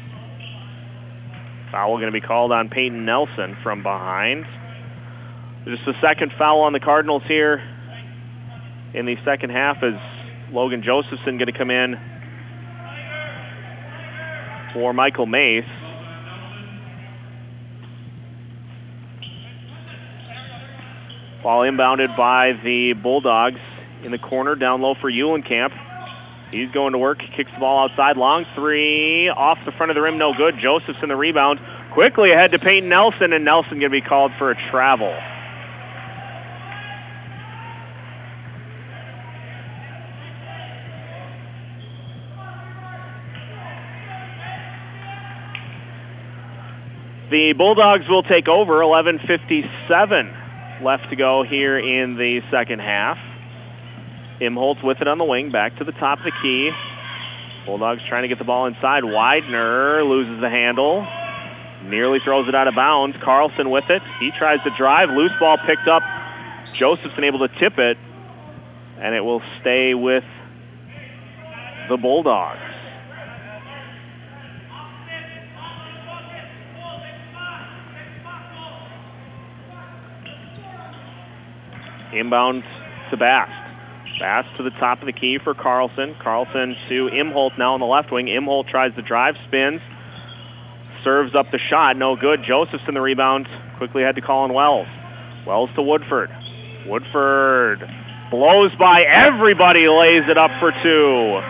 Foul going to be called on Peyton Nelson from behind. Just the second foul on the Cardinals here in the second half as Logan Josephson going to come in for Michael Mace. Ball inbounded by the Bulldogs in the corner, down low for Eulenkamp. He's going to work, kicks the ball outside, long three, off the front of the rim, no good. Josephson the rebound, quickly ahead to Peyton Nelson, and Nelson going to be called for a travel. The Bulldogs will take over. 11:57 left to go here in the second half. Imholtz with it on the wing, back to the top of the key. Bulldogs trying to get the ball inside. Widener loses the handle. Nearly throws it out of bounds. Carlson with it. He tries to drive. Loose ball picked up. Josephson able to tip it. And it will stay with the Bulldogs. Inbound to Bast. Bast to the top of the key for Carlson. Carlson to Imholtz now on the left wing. Imholtz tries to drive, spins, serves up the shot, no good. Josephson the rebound, quickly had to Colin Wells. Wells to Woodford. Woodford blows by everybody, lays it up for two.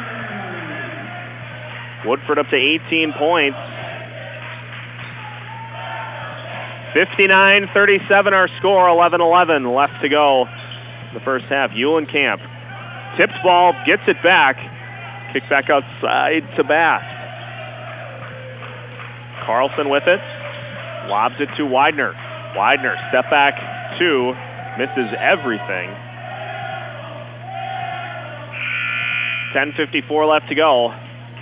Woodford up to 18 points. 59-37 our score, 11-11 left to go in the first half. Eulenkamp tipped ball, gets it back. Kick back outside to Bast. Carlson with it. Lobs it to Widener. Widener, step back two. Misses everything. 10:54 left to go.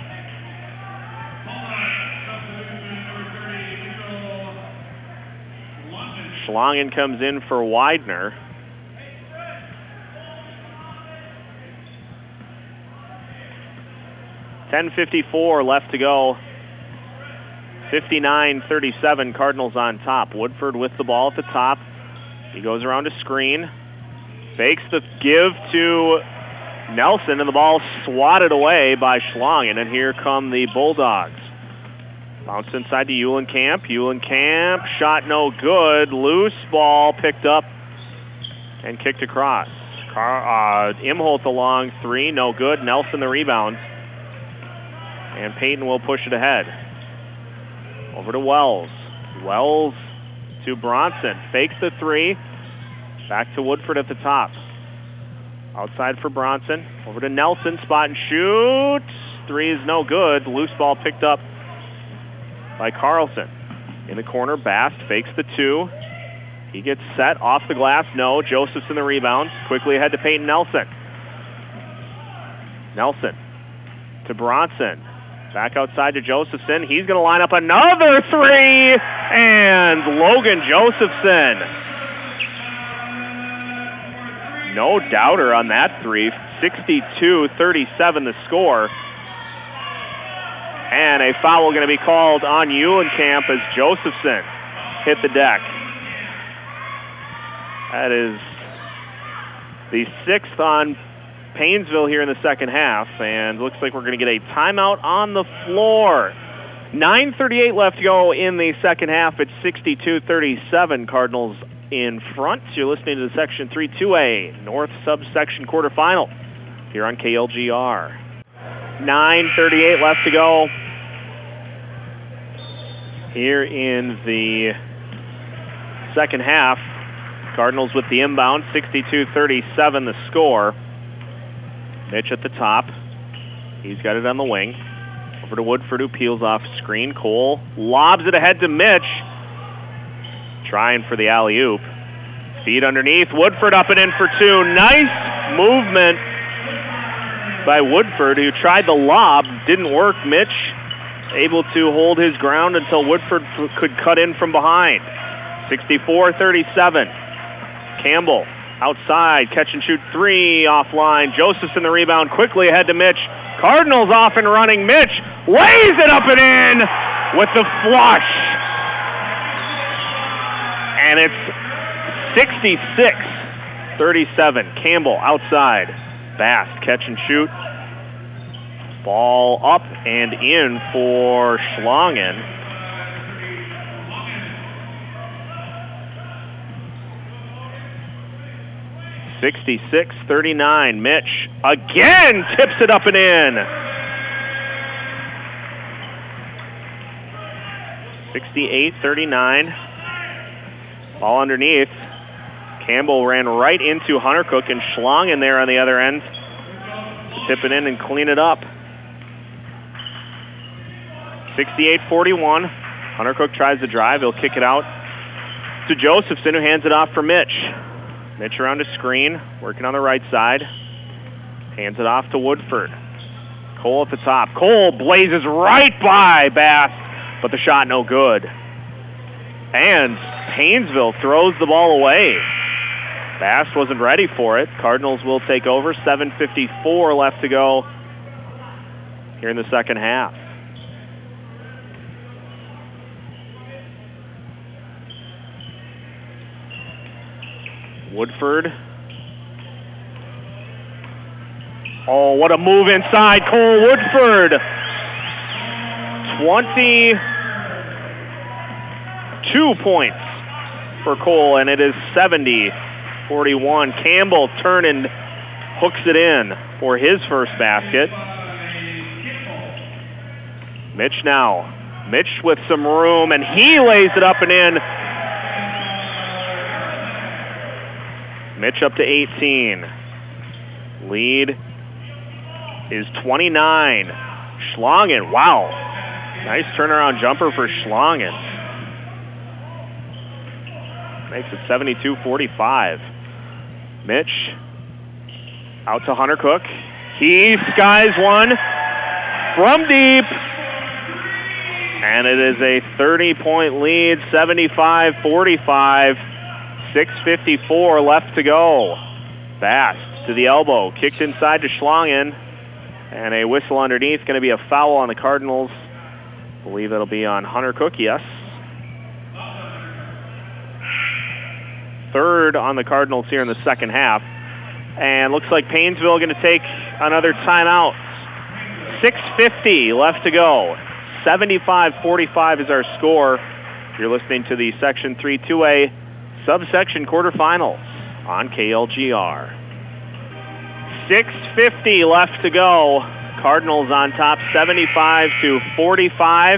Schlangen comes in for Widener. .54 left to go. 59-37, Cardinals on top. Woodford with the ball at the top. He goes around a screen. Fakes the give to Nelson, and the ball swatted away by Schlangen. And here come the Bulldogs. Bounced inside to Eulenkamp. Eulenkamp, shot no good. Loose ball picked up and kicked across. Imholtz along three, no good. Nelson the rebound. And Peyton will push it ahead. Over to Wells. Wells to Bronson. Fakes the three. Back to Woodford at the top. Outside for Bronson. Over to Nelson. Spot and shoot. Three is no good. Loose ball picked up by Carlson. In the corner, Bast fakes the 2. He gets set off the glass. No. Josephson the rebound. Quickly ahead to Peyton Nelson. Nelson to Bronson. Back outside to Josephson. He's going to line up another 3. And Logan Josephson. No doubter on that 3. 62-37 the score. And a foul going to be called on Eulenkamp as Josephson hit the deck. That is the 6th on Painesville here in the second half, and looks like we're going to get a timeout on the floor. 9:38 left to go in the second half. It's 62-37, Cardinals in front. You're listening to the Section 3 2A North Subsection quarterfinal here on KLGR. 9:38 left to go here in the second half. Cardinals with the inbound, 62-37 the score. Mitch at the top. He's got it on the wing. Over to Woodford, who peels off screen. Cole lobs it ahead to Mitch. Trying for the alley-oop. Feed underneath. Woodford up and in for 2. Nice movement by Woodford, who tried the lob. Didn't work. Mitch able to hold his ground until Woodford could cut in from behind. 64-37. Campbell outside, catch and shoot 3 offline. Josephson the rebound, quickly ahead to Mitch. Cardinals off and running. Mitch lays it up and in with the flush. And it's 66-37. Campbell outside. Bast, catch and shoot. Ball up and in for Schlongen. 66-39. Mitch again tips it up and in. 68-39. Ball underneath. Campbell ran right into Hunter Cook, and Schlongen there on the other end to tip it in and clean it up. 68-41. Hunter Cook tries to drive. He'll kick it out to Josephson, who hands it off for Mitch. Mitch around a screen, working on the right side. Hands it off to Woodford. Cole at the top. Cole blazes right by Bass, but the shot no good. And Painesville throws the ball away. Bass wasn't ready for it. Cardinals will take over. 7:54 left to go here in the second half. Woodford. Oh, what a move inside. Cole Woodford. 22 points for Cole, and it is 70-41. Campbell turning, hooks it in for his first basket. Mitch now. Mitch with some room, and he lays it up and in. Mitch up to 18. Lead is 29. Schlongen, wow. Nice turnaround jumper for Schlongen. Makes it 72-45. Mitch out to Hunter Cook. He skies one from deep. And it is a 30-point lead, 75-45. 6:54 left to go. Bast to the elbow, kicked inside to Schlongen, and a whistle underneath. Going to be a foul on the Cardinals. I believe that'll be on Hunter Cook, yes. Third on the Cardinals here in the second half. And looks like Painesville going to take another timeout. 6:50 left to go. 75-45 is our score. You're listening to the Section 3 2A Subsection quarterfinals on KLGR. 6:50 left to go. Cardinals on top, 75-45.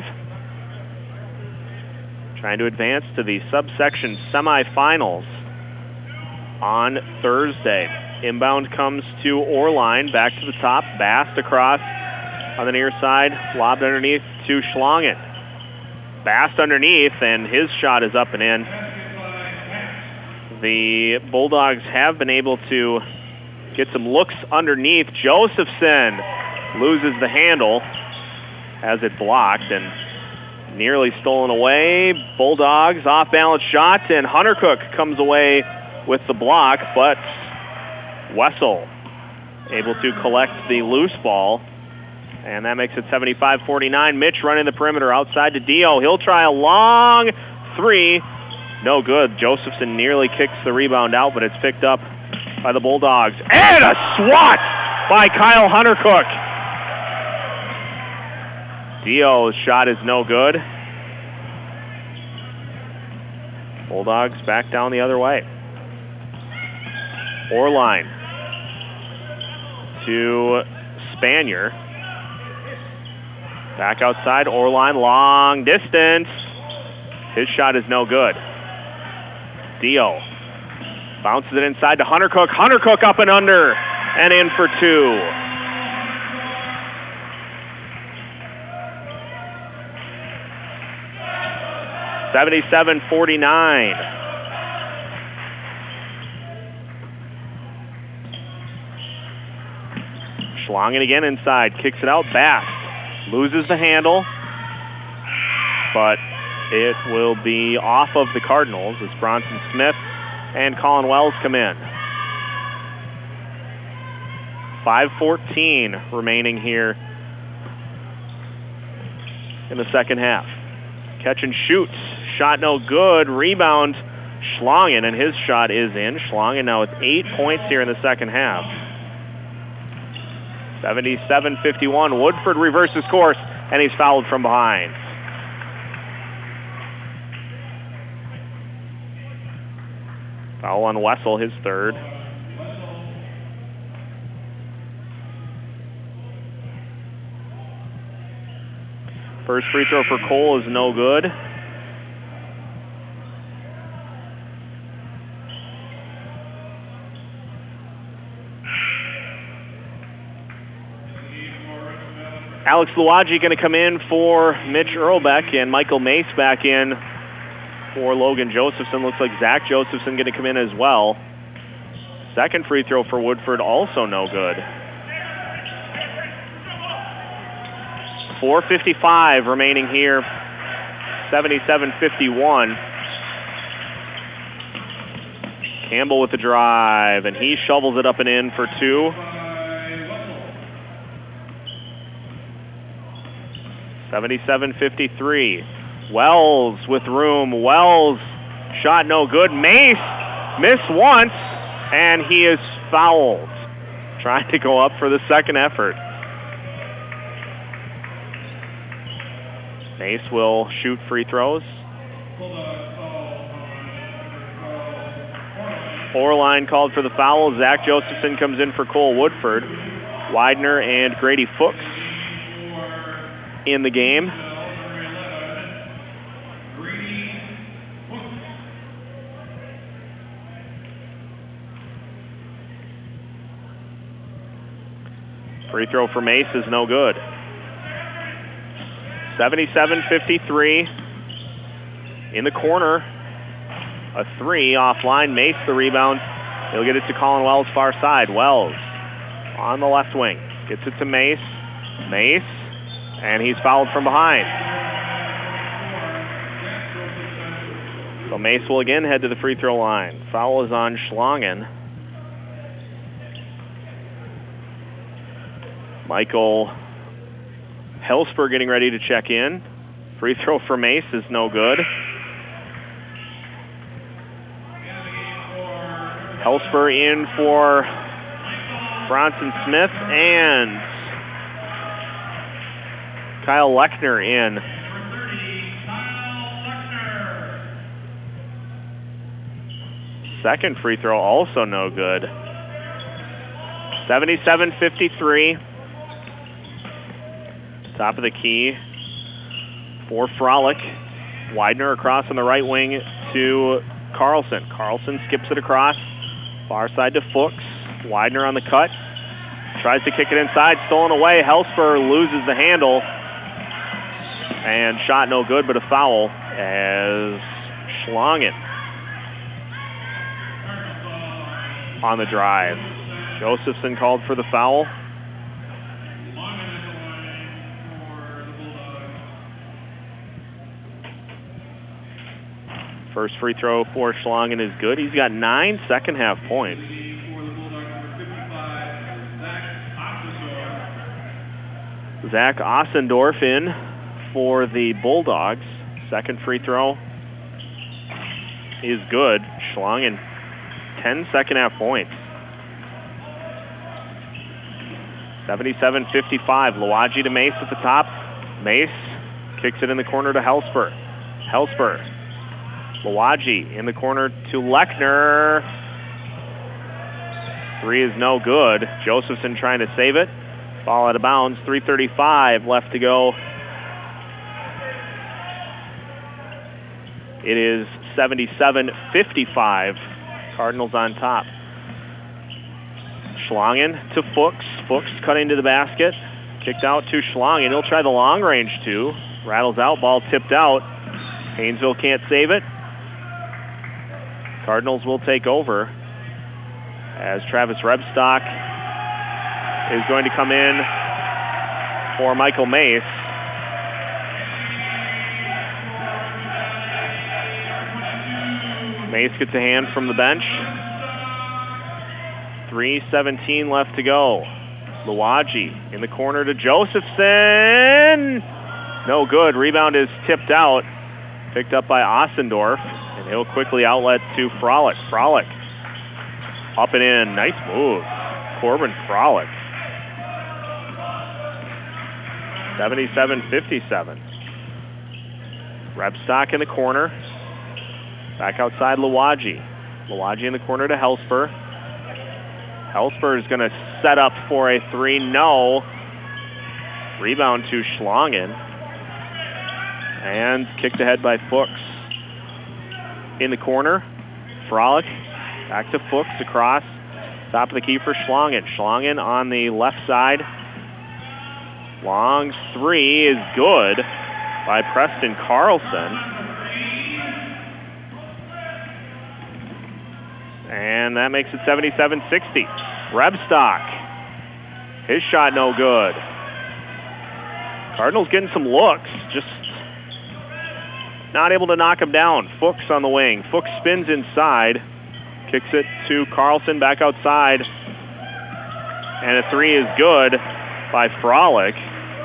Trying to advance to the subsection semifinals on Thursday. Inbound comes to Orline, back to the top. Bast across on the near side, lobbed underneath to Schlongen. Bast underneath, and his shot is up and in. The Bulldogs have been able to get some looks underneath. Josephson loses the handle, has it blocked, and nearly stolen away. Bulldogs off-balance shot, and Hunter Cook comes away with the block, but Wessel able to collect the loose ball, and that makes it 75-49. Mitch running the perimeter outside to Dio. He'll try a long three. No good. Josephson nearly kicks the rebound out, but it's picked up by the Bulldogs. And a swat by Kyle Hunter Cook. Dio's shot is no good. Bulldogs back down the other way. Orline to Spanier. Back outside, Orline, long distance. His shot is no good. Dio bounces it inside to Hunter Cook. Hunter Cook up and under and in for two. (77-49). Schlongen again inside, kicks it out. Bast loses the handle, but it will be off of the Cardinals as Bronson Smith and Colin Wells come in. 5:14 remaining here in the second half. Catch and shoots. Shot no good. Rebound Schlongen, and his shot is in. Schlongen now with 8 points here in the second half. 77-51. Woodford reverses course, and he's fouled from behind. Foul on Wessel, his third. First free throw for Cole is no good. Alex Luagi going to come in for Mitch Earlbeck, and Michael Mace back in for Logan Josephson. Looks like Zach Josephson going to come in as well. Second free throw for Woodford, also no good. 4:55 remaining here. 77-51. Campbell with the drive, and he shovels it up and in for two. 77-53. Wells with room. Wells, shot no good. Mace missed once, and he is fouled. Trying to go up for the second effort. Mace will shoot free throws. Orline called for the foul. Zach Josephson comes in for Cole Woodford. Widener and Grady Fuchs in the game. Free throw for Mace is no good. 77-53. In the corner, a three offline. Mace the rebound. He'll get it to Colin Wells far side. Wells on the left wing. Gets it to Mace. Mace, and he's fouled from behind. So Mace will again head to the free throw line. Foul is on Schlongen. Michael Helsper getting ready to check in. Free throw for Mace is no good. Helsper in for Bronson Smith, and Kyle Lechner in. Second free throw also no good. 77-53. Top of the key for Frolic. Widener across on the right wing to Carlson. Carlson skips it across. Far side to Fuchs. Widener on the cut. Tries to kick it inside. Stolen away. Helsper loses the handle. And shot no good, but a foul as Schlongen on the drive. Josephson called for the foul. First free throw for Schlongen is good. He's got 9 second-half points. Zach Ossendorf in for the Bulldogs. Second free throw is good. Schlongen, 10 second-half points. 77-55. Louwagie to Mace at the top. Mace kicks it in the corner to Helsper. Helsper. Louwagie in the corner to Lechner. Three is no good. Josephson trying to save it. Ball out of bounds. 3:35 left to go. It is 77-55. Cardinals on top. Schlongen to Fuchs. Fuchs cutting to the basket. Kicked out to Schlongen. He'll try the long range too. Rattles out. Ball tipped out. Haynesville can't save it. Cardinals will take over as Travis Rebstock is going to come in for Michael Mace. Mace gets a hand from the bench. 3:17 left to go. Louwagie in the corner to Josephson. No good. Rebound is tipped out. Picked up by Ossendorf. And he'll quickly outlet to Frolick. Frolick up and in. Nice move. Corbin Frolick. 77-57. Rebstock in the corner. Back outside Louwagie. Louwagie in the corner to Helsper. Helsper is going to set up for a three. No. Rebound to Schlongen. And kicked ahead by Fuchs. In the corner, Frolick back to Fuchs across. Top of the key for Schlongen. Schlongen on the left side. Long three is good by Preston Carlson. And that makes it 77-60. Rebstock. His shot no good. Cardinals getting some looks. Just not able to knock him down. Fuchs on the wing. Fuchs spins inside. Kicks it to Carlson back outside. And a three is good by Frolick.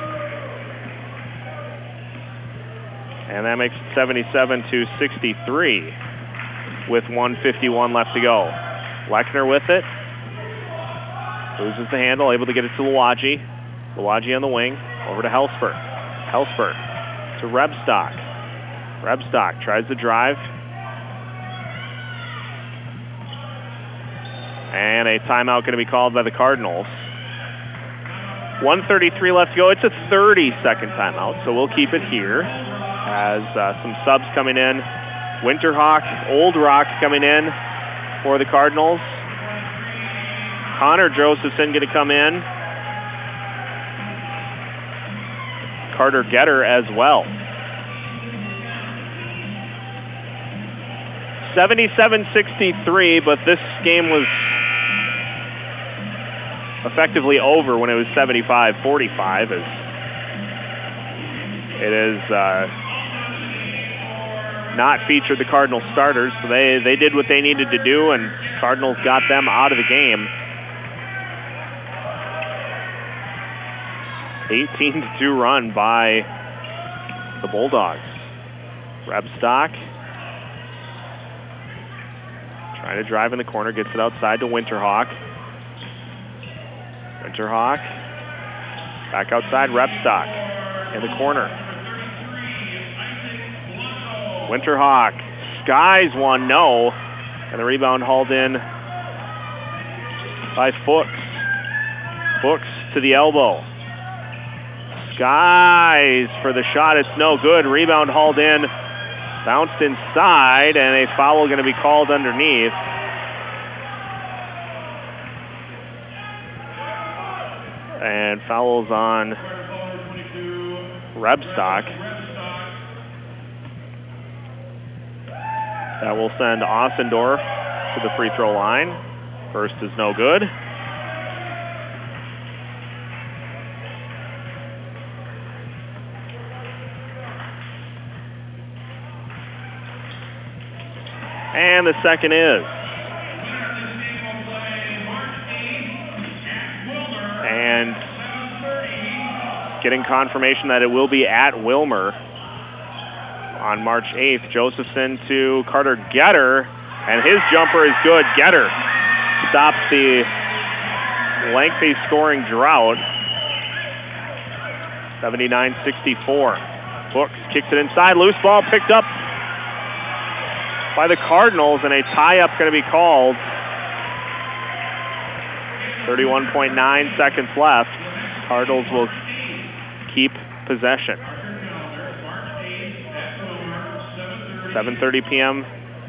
And that makes it 77-63 with 1:51 left to go. Lechner with it. Loses the handle, able to get it to Louwagie. Louwagie on the wing. Over to Helsper. Helsper to Rebstock. Rebstock tries to drive. And a timeout going to be called by the Cardinals. 1:33 left to go. It's a 30-second timeout, so we'll keep it here as some subs coming in. Winterhawk, Old Rock coming in for the Cardinals. Connor Josephson going to come in. Carter Getter as well. 77-63, but this game was effectively over when it was 75-45 as it is not featured the Cardinal starters. So they did what they needed to do, and Cardinals got them out of the game. 18-2 run by the Bulldogs. Rebstock trying to drive in the corner, gets it outside to Winterhawk. Winterhawk back outside, Rebstock in the corner. Winterhawk skies one, no. And the rebound hauled in by Fuchs. Fuchs to the elbow. Skies for the shot, it's no good. Rebound hauled in, bounced inside, and a foul going to be called underneath. And fouls on Rebstock. That will send Ossendorf to the free throw line. First is no good. And the second is. And getting confirmation that it will be at Wilmer on March 8th. Josephson to Carter Getter, and his jumper is good. Getter stops the lengthy scoring drought. 79-64. Books kicks it inside. Loose ball picked up by the Cardinals, and a tie-up going to be called. 31.9 seconds left. Cardinals will keep possession. 7:30 p.m.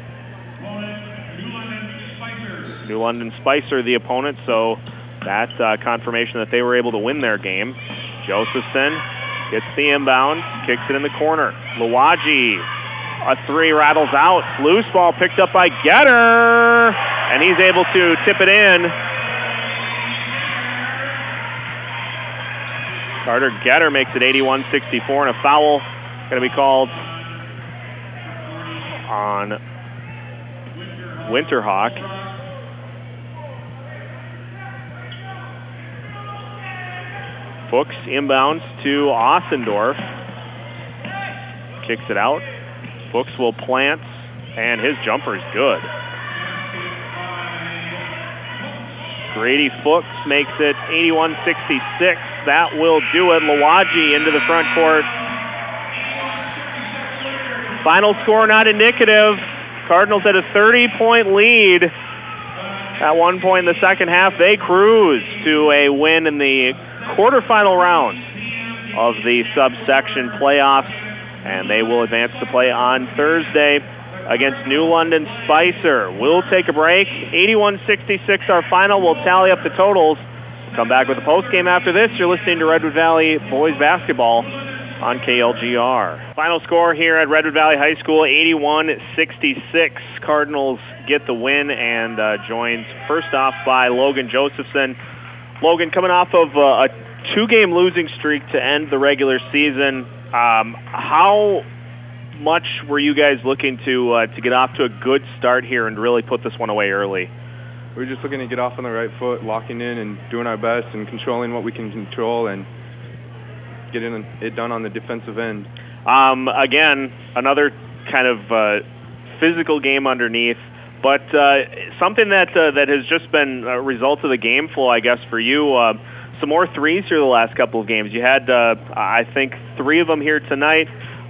New London Spicer the opponent, so that's confirmation that they were able to win their game. Josephson gets the inbound, kicks it in the corner. Luwaji, a three, rattles out. Loose ball picked up by Getter, and he's able to tip it in. Carter Getter makes it 81-64, and a foul going to be called on Winterhawk. Books inbounds to Ossendorf. Kicks it out. Books will plant, and his jumper is good. Grady Fuchs makes it 81-66. That will do it. Luwaji into the front court. Final score not indicative. Cardinals at a 30-point lead. At one point in the second half, they cruise to a win in the quarterfinal round of the subsection playoffs, and they will advance to play on Thursday against New London Spicer. We'll take a break. 81-66 our final. We'll tally up the totals. Come back with a postgame after this. You're listening to Redwood Valley Boys Basketball on KLGR. Final score here at Redwood Valley High School, 81-66. Cardinals get the win, and joined first off by Logan Josephson. Logan, coming off of a two-game losing streak to end the regular season, how much were you guys looking to get off to a good start here and really put this one away early? We were just looking to get off on the right foot, locking in and doing our best and controlling what we can control and getting it done on the defensive end. Again, another kind of physical game underneath, but something that has just been a result of the game flow, I guess, for you. Some more threes here the last couple of games. You had, I think, 3 of them here tonight.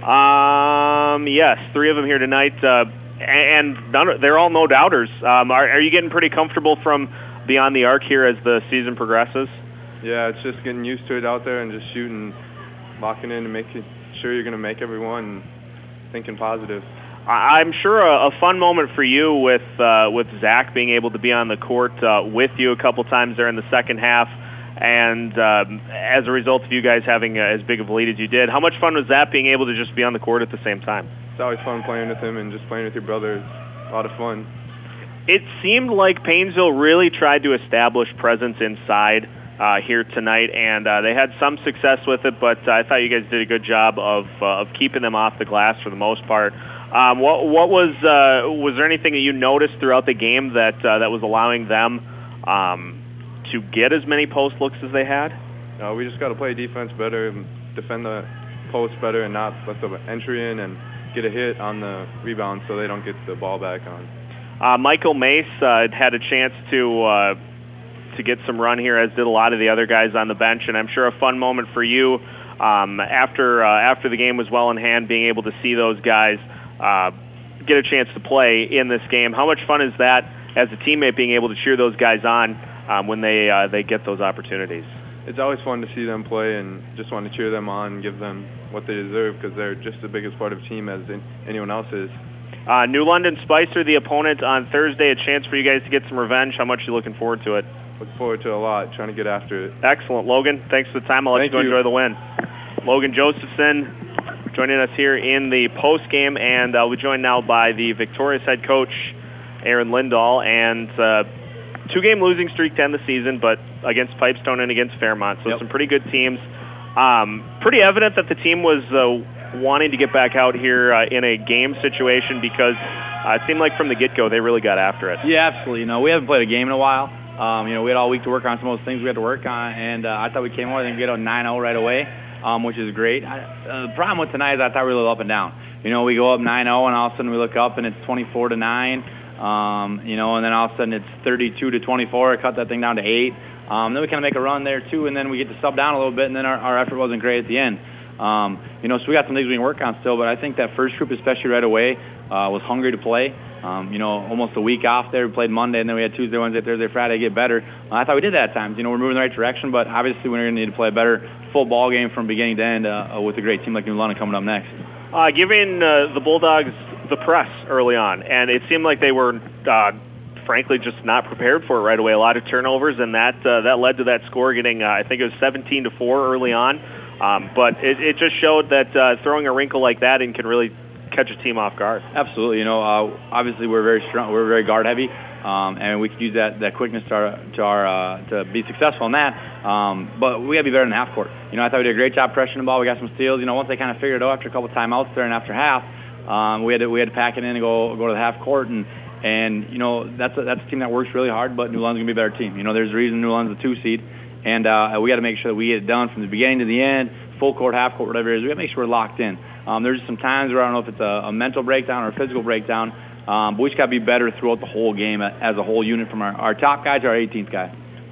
Yes, 3 of them here tonight, and they're all no-doubters. Are you getting pretty comfortable from beyond the arc here as the season progresses? Yeah, it's just getting used to it out there and just shooting, locking in and making sure you're going to make everyone and thinking positive. I'm sure a fun moment for you with Zach being able to be on the court with you a couple times there in the second half, and as a result of you guys having as big of a lead as you did. How much fun was that, being able to just be on the court at the same time? It's always fun playing with him and just playing with your brother. It's a lot of fun. It seemed like Paynesville really tried to establish presence inside here tonight, and they had some success with it, but I thought you guys did a good job of keeping them off the glass for the most part. What was there anything that you noticed throughout the game that was allowing them to get as many post looks as they had? We just got to play defense better and defend the post better and not let the entry in and get a hit on the rebound so they don't get the ball back on. Michael Mace had a chance to get some run here, as did a lot of the other guys on the bench, and I'm sure a fun moment for you after the game was well in hand, being able to see those guys get a chance to play in this game. How much fun is that as a teammate, being able to cheer those guys on when they get those opportunities? It's always fun to see them play and just want to cheer them on and give them what they deserve, because they're just the biggest part of the team as anyone else is. New London Spicer, the opponent on Thursday, a chance for you guys to get some revenge. How much are you looking forward to it? Looking forward to a lot, trying to get after it. Excellent. Logan, thanks for the time. I'll let you go enjoy the win. Logan Josephson joining us here in the post game, and we're joined now by the Victorious head coach, Aaron Lindahl, and 2-game losing streak to end the season, but against Pipestone and against Fairmont, so some pretty good teams. Pretty evident that the team was wanting to get back out here in a game situation, because it seemed like from the get-go they really got after it. Yeah, absolutely. You know, we haven't played a game in a while. You know, we had all week to work on some of those things we had to work on, and I thought we came over and get a 9-0 right away, which is great. The problem with tonight is I thought we were a little up and down. You know, we go up 9-0, and all of a sudden we look up and it's 24-9. You know, and then all of a sudden it's 32-24. I cut that thing down to 8. Then we kind of make a run there too, and then we get to sub down a little bit, and then our effort wasn't great at the end. You know, so we got some things we can work on still, but I think that first group, especially right away, was hungry to play. You know, almost a week off there. We played Monday, and then we had Tuesday, Wednesday, Thursday, Friday to get better. I thought we did that at times. You know, we're moving in the right direction, but obviously we're going to need to play a better full ball game from beginning to end with a great team like New London coming up next. Giving the Bulldogs the press early on, and it seemed like they were frankly just not prepared for it right away. A lot of turnovers, and that led to that score getting, I think it was 17-4 early on. But it just showed that throwing a wrinkle like that in can really catch a team off guard. Absolutely. You know, obviously we're very strong. We're very guard heavy, and we could use that quickness to be successful in that. But we got to be better in the half court. You know, I thought we did a great job pressuring the ball. We got some steals. You know, once they kind of figured it out after a couple of timeouts there and after half, we had to pack it in and go to the half court, and you know, that's a team that works really hard. But New London's gonna be a better team. You know, there's a reason New London's a 2 seed, and we got to make sure that we get it done from the beginning to the end, full court, half court, whatever it is. We got to make sure we're locked in. There's some times where I don't know if it's a mental breakdown or a physical breakdown, but we just got to be better throughout the whole game as a whole unit, from our top guy to our 18th guy.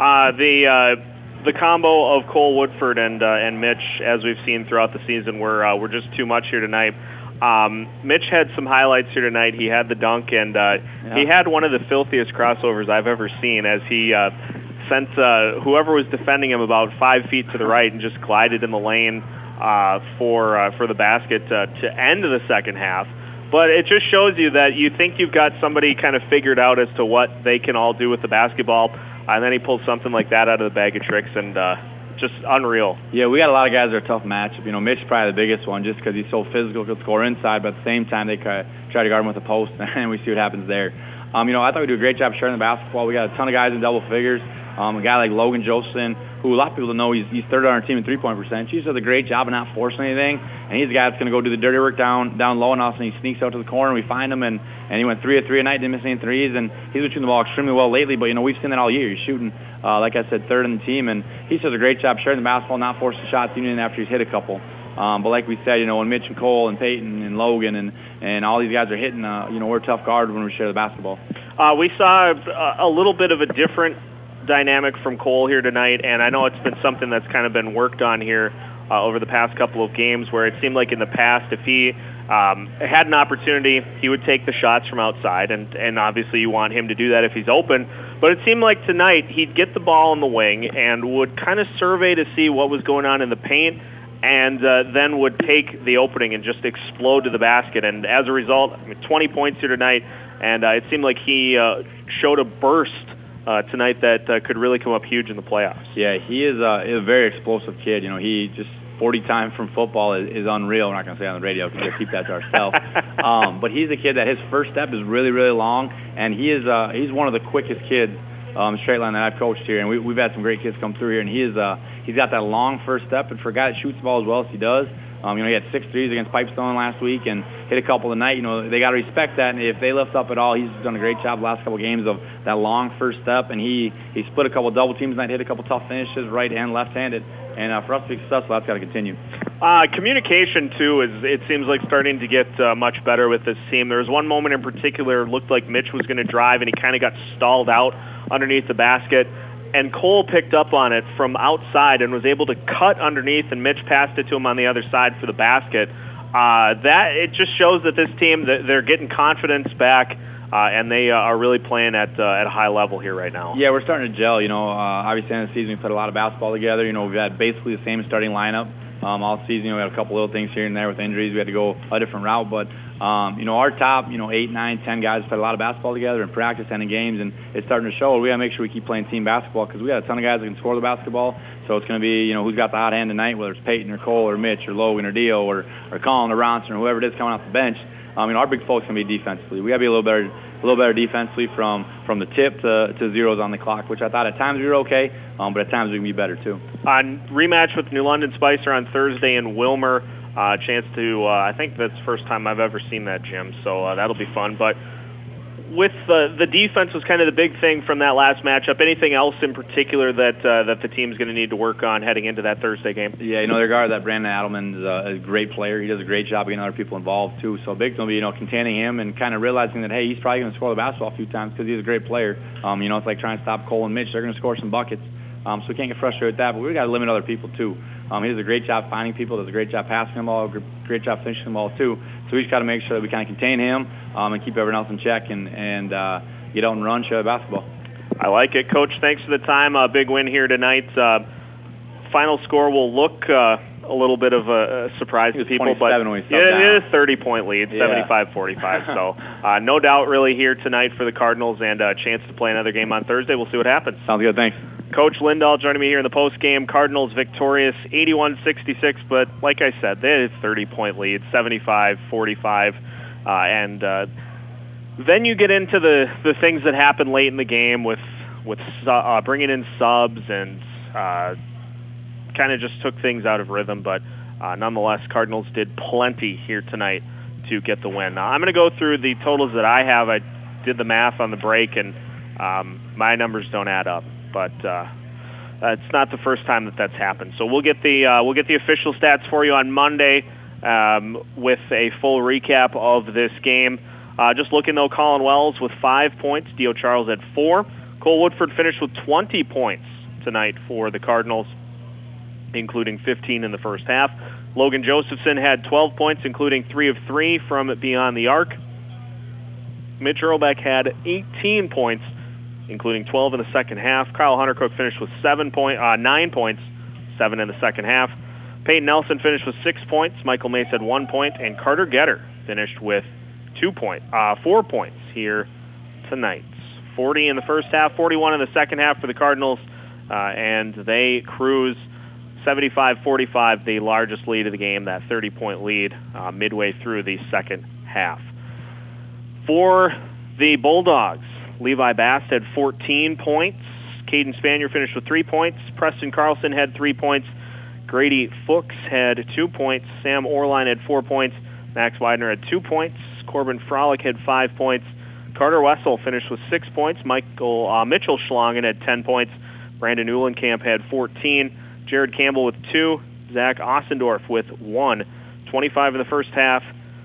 The combo of Cole Woodford and Mitch, as we've seen throughout the season, were just too much here tonight. Mitch had some highlights here tonight. He had the dunk, and he had one of the filthiest crossovers I've ever seen, as he sent whoever was defending him about 5 feet to the right and just glided in the lane for the basket to end the second half. But it just shows you that you think you've got somebody kind of figured out as to what they can all do with the basketball, and then he pulls something like that out of the bag of tricks, and just unreal. Yeah, we got a lot of guys that are a tough matchup. You know, Mitch is probably the biggest one just because he's so physical, could score inside, but at the same time they try to guard him with a post, and we see what happens there. You know, I thought we do a great job sharing the basketball. We got a ton of guys in double figures. A guy like Logan Josephson, who a lot of people don't know, he's third on our team in three-point percentage. He does a great job of not forcing anything, and he's the guy that's going to go do the dirty work down low, and all of a sudden he sneaks out to the corner, and we find him, and he went 3 of 3 a night, didn't miss any threes, and he's been shooting the ball extremely well lately, but, you know, we've seen that all year. He's shooting, like I said, third on the team, and he does a great job sharing the basketball, not forcing shots even after he's hit a couple. But like we said, you know, when Mitch and Cole and Peyton and Logan and all these guys are hitting, you know, we're a tough guard when we share the basketball. We saw a little bit of a different dynamic from Cole here tonight, and I know it's been something that's kind of been worked on here over the past couple of games, where it seemed like in the past if he had an opportunity, he would take the shots from outside, and obviously you want him to do that if he's open. But it seemed like tonight he'd get the ball in the wing and would kind of survey to see what was going on in the paint, and then would take the opening and just explode to the basket. And as a result, 20 points here tonight, and it seemed like he showed a burst tonight that could really come up huge in the playoffs. Yeah, he is a very explosive kid. You know, he just 40 times from football is unreal. We're not going to say on the radio because we'll keep that to ourselves. But he's a kid that his first step is really, really long, and he's one of the quickest kids straight line that I've coached here, and we've had some great kids come through here, and he's got that long first step, and for a guy that shoots the ball as well as he does, you know, he had 6 threes against Pipestone last week and hit a couple tonight. You know, they got to respect that, and if they lift up at all, he's done a great job the last couple of games of that long first step, and he split a couple double teams tonight, hit a couple tough finishes, right and left-handed, and for us to be successful, that's got to continue. Communication, too, it seems like starting to get much better with this team. There was one moment in particular, it looked like Mitch was going to drive, and he kind of got stalled out underneath the basket, and Cole picked up on it from outside and was able to cut underneath, and Mitch passed it to him on the other side for the basket. That it just shows that this team, they're getting confidence back, and they are really playing at a high level here right now. Yeah, we're starting to gel. You know, obviously in the season we played a lot of basketball together. You know, we've had basically the same starting lineup all season. You know, we had a couple little things here and there with injuries. We had to go a different route, but you know, our top 8, 9, 10 guys played a lot of basketball together in practice and in games, and it's starting to show. We got to make sure we keep playing team basketball because we got a ton of guys that can score the basketball. So it's going to be, who's got the hot hand tonight, whether it's Peyton or Cole or Mitch or Logan or Dio or Colin or Ronson or whoever it is coming off the bench. Our big focus is going to be defensively. We got to be a little better defensively from the tip to zeros on the clock, which I thought at times we were okay, but at times we can be better too. On rematch with New London Spicer on Thursday in Wilmer, chance to, I think that's the first time I've ever seen that, Jim, so that'll be fun. But with the defense was kind of the big thing from that last matchup. Anything else in particular that the team's going to need to work on heading into that Thursday game? Yeah, their guard, that Brandon Adelman, is a great player. He does a great job getting other people involved too. So big going to be, containing him and kind of realizing that, hey, he's probably going to score the basketball a few times because he's a great player. It's like trying to stop Cole and Mitch. They're going to score some buckets. So we can't get frustrated with that, but we've got to limit other people too. He does a great job finding people, does a great job passing the ball, great job finishing the ball too. So we just got to make sure that we kind of contain him and keep everyone else in check and get out and run, show basketball. I like it. Coach, thanks for the time. A big win here tonight. Final score will look a little bit of a surprise to people, but it is a 30-point lead, 75-45. So no doubt really here tonight for the Cardinals and a chance to play another game on Thursday. We'll see what happens. Sounds good. Thanks. Coach Lindahl joining me here in the postgame. Cardinals victorious 81-66, but like I said, they had a 30-point lead, 75-45, and then you get into the things that happen late in the game with bringing in subs and kind of just took things out of rhythm, but nonetheless, Cardinals did plenty here tonight to get the win. Now, I'm going to go through the totals that I have. I did the math on the break, and my numbers don't add up. But it's not the first time that's happened. So we'll get the official stats for you on Monday with a full recap of this game. Just looking though, Colin Wells with 5 points, Dio Charles had 4. Cole Woodford finished with 20 points tonight for the Cardinals, including 15 in the first half. Logan Josephson had 12 points, including 3 of 3 from beyond the arc. Mitch Earlbeck had 18 points, including 12 in the second half. Kyle Huntercook finished with 9 points, 7 in the second half. Peyton Nelson finished with 6 points. Michael Mace had 1 point, and Carter Getter finished with 4 points here tonight. 40 in the first half, 41 in the second half for the Cardinals, and they cruise 75-45, the largest lead of the game, that 30-point lead midway through the second half. For the Bulldogs, Levi Bast had 14 points. Caden Spanier finished with 3 points. Preston Carlson had 3 points. Grady Fuchs had 2 points. Sam Orline had 4 points. Max Widener had 2 points. Corbin Frolic had 5 points. Carter Wessel finished with 6 points. Mitchell Schlangen had 10 points. Brandon Uhlenkamp had 14. Jared Campbell with 2. Zach Ossendorf with 1. 25 in the first half.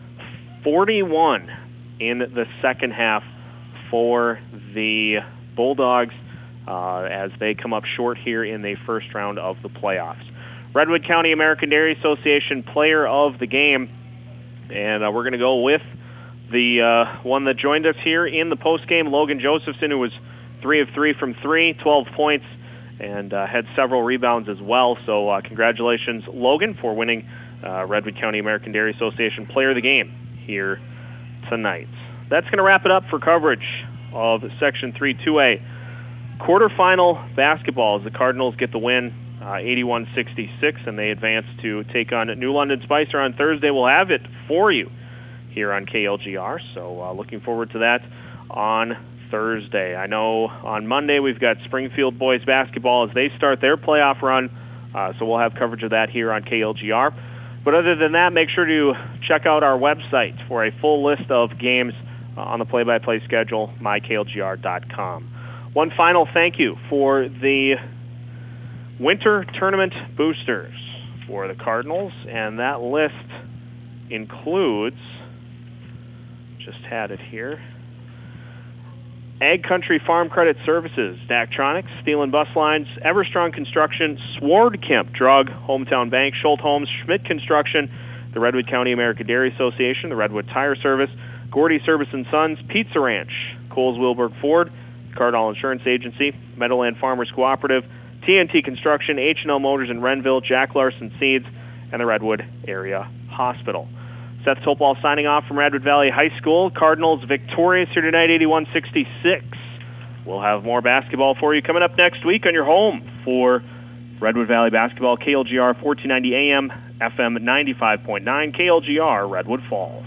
41 in the second half for the Bulldogs as they come up short here in the first round of the playoffs. Redwood County American Dairy Association Player of the Game, and we're going to go with the one that joined us here in the postgame, Logan Josephson, who was 3 of 3 from 3, 12 points, and had several rebounds as well. So congratulations, Logan, for winning Redwood County American Dairy Association Player of the Game here tonight. That's going to wrap it up for coverage of Section 3-2A. Quarterfinal basketball as the Cardinals get the win 81-66, and they advance to take on New London Spicer on Thursday. We'll have it for you here on KLGR, so looking forward to that on Thursday. I know on Monday we've got Springfield boys basketball as they start their playoff run, so we'll have coverage of that here on KLGR. But other than that, make sure to check out our website for a full list of games on the play-by-play schedule, myklgr.com. One final thank you for the winter tournament boosters for the Cardinals, and that list includes, just had it here, Ag Country Farm Credit Services, Daktronics, Steel and Bus Lines, Everstrong Construction, Swordkemp Drug, Hometown Bank, Schultz Homes, Schmidt Construction, the Redwood County American Dairy Association, the Redwood Tire Service, Gordy Service & Sons, Pizza Ranch, Coles Wilberg Ford, Cardinal Insurance Agency, Meadowland Farmers Cooperative, TNT Construction, H&L Motors in Renville, Jack Larson Seeds, and the Redwood Area Hospital. Seth Topol signing off from Redwood Valley High School. Cardinals victorious here tonight, 81-66. We'll have more basketball for you coming up next week on your home for Redwood Valley Basketball, KLGR 1490 AM, FM 95.9, KLGR, Redwood Falls.